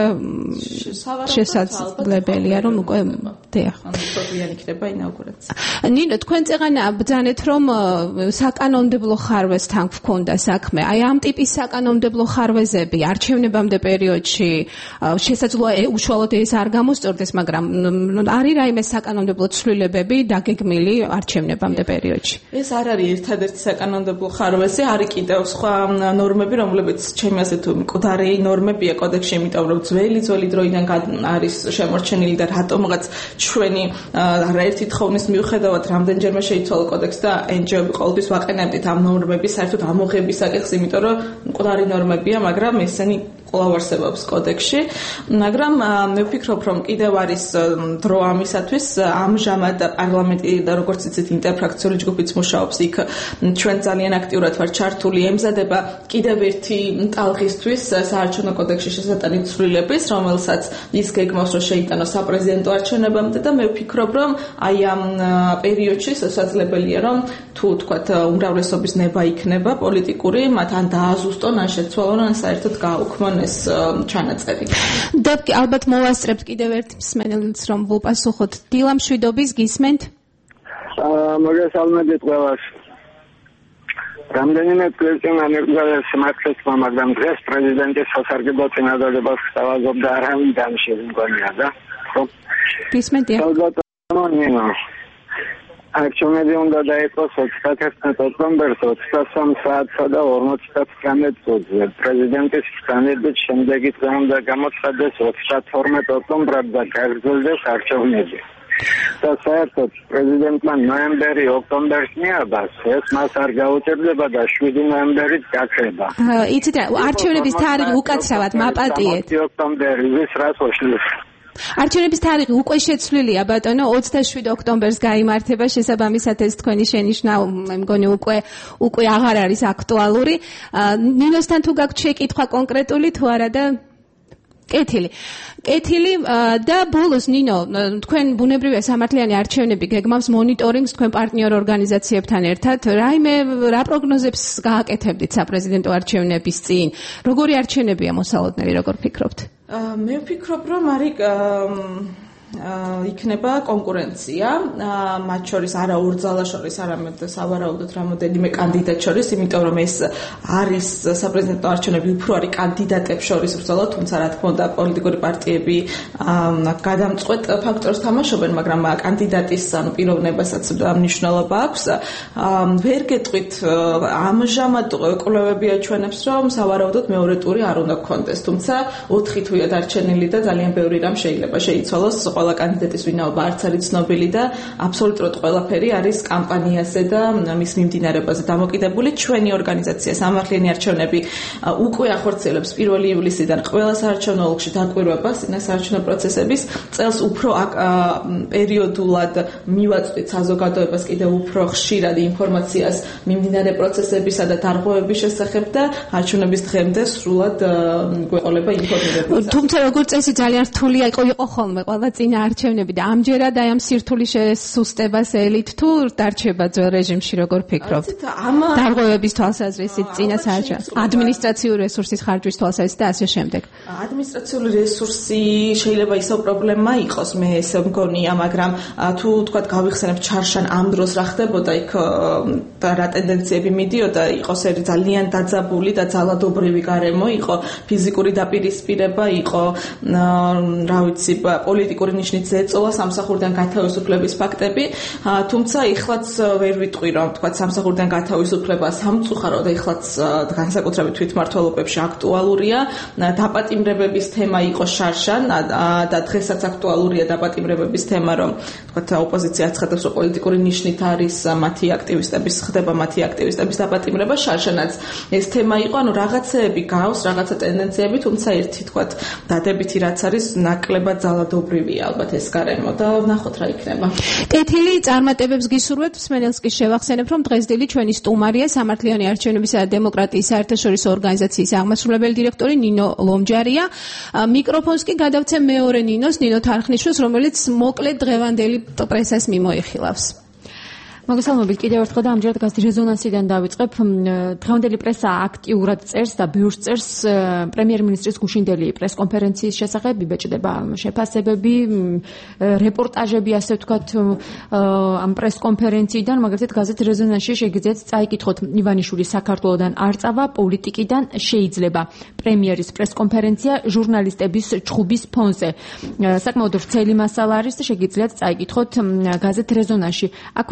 შესაძლებელია, რომ უკვე დიახ. პრობლემი იქნება ინაუგურაცია. ნინო, თქვენ წეღან ბრძანეთ, რომ საკანონმდებლო ხარვესთან გქონდა საქმე. აი ამ ტიპის საკანონმდებლო ხარვეზები არჩევნებამდე პერიოდში შესაძლოა უშუალოდ ეს არ გამოსწორდეს, მაგრამ არის რაიმე საკანონმდებლო ცვლილებები დაგეგმილი არჩევნებამდე პერიოდში? ეს არ არის ერთადერთი საკანონმდებლო ხარვეზი, არის კიდევ სხვა ნორმები, რომლებიც ჩემი აზრით მკვდარი ნორმებია კოდექსში, იმიტომ რომ ძველი დროიდან არის შემორჩენილი და რატომღაც ჩვენი არაერთი თხოვნის მიუხედავად რამდენჯერმე შეიცვალა კოდექსი და NGO-ები ყოველთვის ვაყენებდით ამ ნორმების საერთოდ ამოღების საკითხს, იმიტომ რომ მკვდარი ნორმებია, მაგრამ ესენი კვლავ არსებობს კოდექსში, მაგრამ მე ვფიქრობ, რომ კიდევ არის დრო ამისათვის. ამჟამად პარლამენტი და როგორც იცით ინტერფრაქციული ჯგუფიც მუშაობს იქ, ჩვენ ძალიან აქტიურად ვართ ჩართული, ემზადება კიდევ ერთი ტალღისთვის საარჩევნო კოდექსში შესატანი ცვლილების, რომელსაც ის გეგმავს, რომ შეიტანოს საპრეზიდენტო არჩევნებამდე და მე ვფიქრობ, რომ აი ამ პერიოდში შესაძლებელია, რომ თუ თქვათ უმრავლესობის ნება იქნება პოლიტიკური, მათ ან დააზუსტონ, ან შეცვალონ, ან საერთოდ გააუქმონ ეს ჩანაწერი. და ალბათ მოვასწრებთ კიდევ ერთ მსმენელს, რომ ვუპასუხოთ. დილა მშვიდობის გისმენთ? მოგესალმებით ყველას. რამდენიმე წელი ამერიკაში მართლაც მაგრამ დღეს პრეზიდენტის სასარგებლო წინადადებას ხსავაზობდა არავიდან შემგონია და ხო? გისმენთ? არჩევნები უნდა დაიწყოს 31 ოქტომბერს 23 საათსა და 59 წუთზე. პრეზიდენტის განედით შემდეგი დღე უნდა გამოცხადდეს 32 ოქტომბრად და გაგრძელდეს არჩევნები. და საერთოდ პრეზიდენტმა ნოემბერი ოქტომბერს მიაბას, ეს მას არ გაუჭირდება და 7 ნოემბერით გაქრება. იცით რა, არჩევნების თარიღი უკაცრავად მაპატიეთ. ოქტომბერი ვის რას ოშლის. არჩევნების თარიღი უკვე შეცვლილია ბატონო, 27 ოქტომბერს გაიმართება, შესაბამისად ეს თქვენი შენიშვნა მე მგონი უკვე აღარ არის აქტუალური. ნინოსთან თუ გაქვთ შეკითხვა კონკრეტული თუ არა და კეთილი და ბოლოს ნინო, თქვენ ბუნებრივია სამართლიანი არჩევნები გეგმავს მონიტორინგს თქვენ პარტნიორ ორგანიზაციებთან ერთად. რა პროგნოზებს გააკეთებდით საპრეზიდენტო არჩევნების წინ? როგორი არჩევნებია მოსალოდნელი, როგორ ფიქრობთ? მე ვფიქრობ, რომ არის იქნება კონკურენცია, მათ შორის არა ორ ძალას შორის, არამედ სავარაუდოდ რამოდენიმე კანდიდატ შორის, იმიტომ რომ ეს არის საპრეზიდენტო არჩევნები, უფრო არის კანდიდატებს შორის ბრძოლა, თუმცა რა თქმა უნდა პოლიტიკური პარტიები გადამწყვეტ ფაქტორს თამაშობენ, მაგრამ კანდიდატის პიროვნებასაც მნიშვნელობა აქვს. ვერ გეტყვით, ამჟამად კვლევები აჩვენებს, რომ სავარაუდოდ მეორე ტური არ უნდა გქონდეს, თუმცა 4 თვეა დარჩენილი და ძალიან ბევრი რამ შეიძლება შეიცვალოს. ყველა კანდიდატის ვინაობა არც არის ცნობილი და აბსოლუტურად ყველაფერი არის კამპანიაზე და მის მიმდინარეობაზე დამოკიდებული. ჩვენი ორგანიზაცია სამართლიანი არჩევნები უკვე ახორციელებს 1 ივლისიდან ყველა საარჩევნო ოლქში დაკვირვებას საარჩევნო პროცესების წელს უფრო პერიოდულად მივაწვით საზოგადოებას კიდევ უფრო ხშირად ინფორმაციას მიმდინარე პროცესებისა და დარღვევების შესახებ და არჩევნების დღემდე სრულად გვეყოლება ინფორმირება. თუმცა როგორც წესი ძალიან რთული იყო ხოლმე ყველა წინა არჩევნები და ამჯერად აი ამ სირთულის შესუსტებას ელით თუ დარჩება ძველ რეჟიმში, როგორ ფიქრობთ? დარღვევების თვალსაზრისით წინა საარჩევნო ადმინისტრაციული რესურსის ხარჯვის თვალსაზრისით და ასე შემდეგ. ადმინისტრაციული რესურსი შეიძლება ისევ პრობლემა იყოს, მე ესე მგონია, მაგრამ თუ თქვათ გავიხსენებ ჩარშან ამ დროს რა ხდებოდა იქ და რა ტენდენციები მიდიოდა, იყო ძალიან დაძაბული და ძალადობრივი გარემო, იყო ფიზიკური დაპირისპირება, იყო რა ვიცი პოლიტიკური ნიშნით ზეწოლა, სამსახურიდან გათავისუფლების ფაქტები, თუმცა ეხლაც ვერ ვიტყვი რომ თქვა სამსახურიდან გათავისუფლება სამწუხაროდ ეხლაც განსაკუთრებით თვითმმართველობებში აქტუალურია. დაპატიმრებების თემა იყო შარშან და დღესაც აქტუალურია დაპატიმრებების თემა, რომ თქვა ოპოზიცია აცხადებს, რომ პოლიტიკური ნიშნით არის ხდება მათი აქტივისტების დაპატიმრება, შარშანაც ეს თემა იყო, ანუ რაღაცეები გავს, რაღაცა ტენდენციები, თუმცა ერთი თქვა დადებითი რაც არის ნაკლებად ძალადობრივია ალბათ ეს გარემო და ვნახოთ რა იქნება. კეთილი წარმატებებს გისურვებთ, მსმენელს კი შევახსენებ, რომ დღესდღეობით ჩვენი სტუმარია სამართლიანი არჩევნებისა და დემოკრატიის საერთაშორისო ორგანიზაციის აღმასრულებელი დირექტორი ნინო ლომჯარია. მიკროფონს კი გადავცემ მეორე ნინოს, ნინო თარხნიშვილს, რომელიც მოკლედ დღევანდელი პრესას მიმოიხილავს. მოგესალმებით კიდევ ერთხელ და ამჯერად გაზეთი რეზონანსიდან დავიწყებ. დღევანდელი პრესა აქტიურად წერს და ბევრს წერს პრემიერ-მინისტრის გუშინდელი პრესკონფერენციის შესახებ, იბეჭდება შეფასებები, რეპორტაჟები, ასე ვთქვათ, ამ პრესკონფერენციიდან, მაგალითად გაზეთ რეზონანსში შეგიძლიათ წაიკითხოთ ივანიშვილი საქართველოდან არ წავა, პოლიტიკიდან შეიძლება პრემიერის პრესკონფერენცია ჟურნალისტების ჩხუბის ფონზე. საკმაოდ ვრცელი მასალა არის და შეგიძლიათ წაიკითხოთ გაზეთ რეზონანსში. აქვე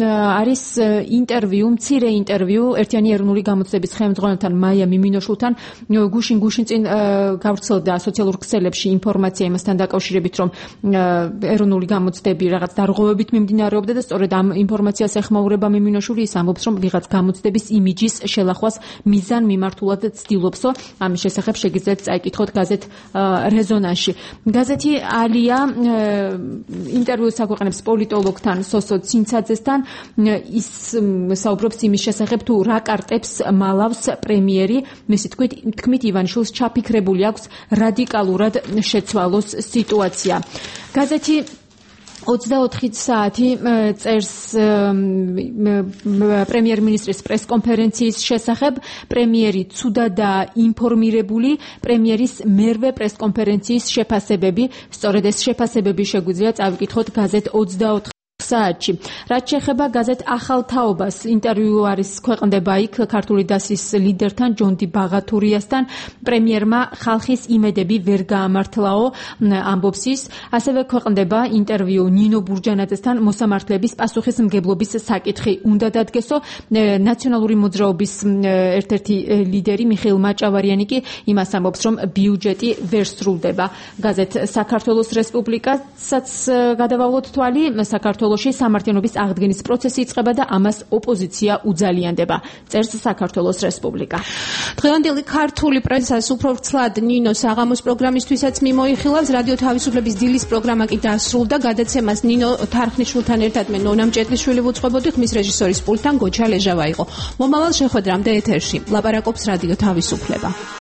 არის ინტერვიუ, მცირე ინტერვიუ ერთიანი ეროვნული გამოცდების ხელმძღვანელთან მაია მიმინოშულთან. გუშინ წინ გავრცელდა სოციალურ ქსელებში ინფორმაცია იმასთან დაკავშირებით, რომ ეროვნული გამოცდები რაღაც დარღვევებით მიმდინარეობდა და სწორედ ამ ინფორმაციას ეხმაურება მიმინოშული, ის ამბობს, რომ ვიღაც გამოცდების იმიჯის შელახვას მიზან მიმართულად ცდილობსო. ამის შესახებ შეგიძლიათ წაიკითხოთ გაზეთ რეზონანსში. გაზეთი ალია ინტერვიუს აქვეყნებს პოლიტოლოგთან სოსო ცინცაძესთან. ის საუბრობს იმის შესახებ, თუ რა კარტებს მალავს პრემიერი, მისი თქმით ივანიშვილს ჩაფიქრებული აქვს რადიკალურად შეცვალოს სიტუაცია. გაზეთი 24 საათი წერს პრემიერ-მინისტრის პრესკონფერენციის შესახებ. პრემიერი ცუდადაა ინფორმირებული. პრემიერის მერვე პრესკონფერენციის შეფასებები, სწორედ ეს შეფასებები შეგვიძლია წავიკითხოთ გაზეთ 24 საათში. რაც შეეხება გაზეთ ახალ თაობას, ინტერვიუ არის ქვეყნდება იქ ქართული დასის ლიდერთან ჯონდი ბაღათურიასთან. პრემიერმა ხალხის იმედები ვერ გაამართლაო, ამბობს ის. ასევე ქვეყნდება ინტერვიუ ნინო ბურჯანაძესთან მოსამართლეების პასუხისმგებლობის საკითხი უნდა დადგესო. ნაციონალური მოძრაობის ერთ-ერთი ლიდერი მიხეილ მაჭავარიანი კი იმას ამბობს, რომ ბიუჯეტი ვერ სრულდება. გაზეთ საქართველოს რესპუბლიკასაც გადავავლოთ თვალი. საქართველოში სამართლიანობის აღდგენის პროცესი იწყება და ამას ოპოზიცია უძალიანდება. წერს საქართველოს რესპუბლიკა. დღევანდელი ქართული პრესას უფრო ვრცლად ნინო საღამოს პროგრამისთვისაც მიმოიხილავს. რადიო თავისუფლების დილის პროგრამა კი დასრულდა. გადაცემას ნინო თარხნიშვილთან ერთად მე ნონა მჭედლიშვილი ვუძღვებოდი, ხმის რეჟისორის პულტთან გოჩა ლეჟავა იყო. მომავალ შეხვედრამდე ეთერში ლაპარაკობს რადიო თავისუფლება.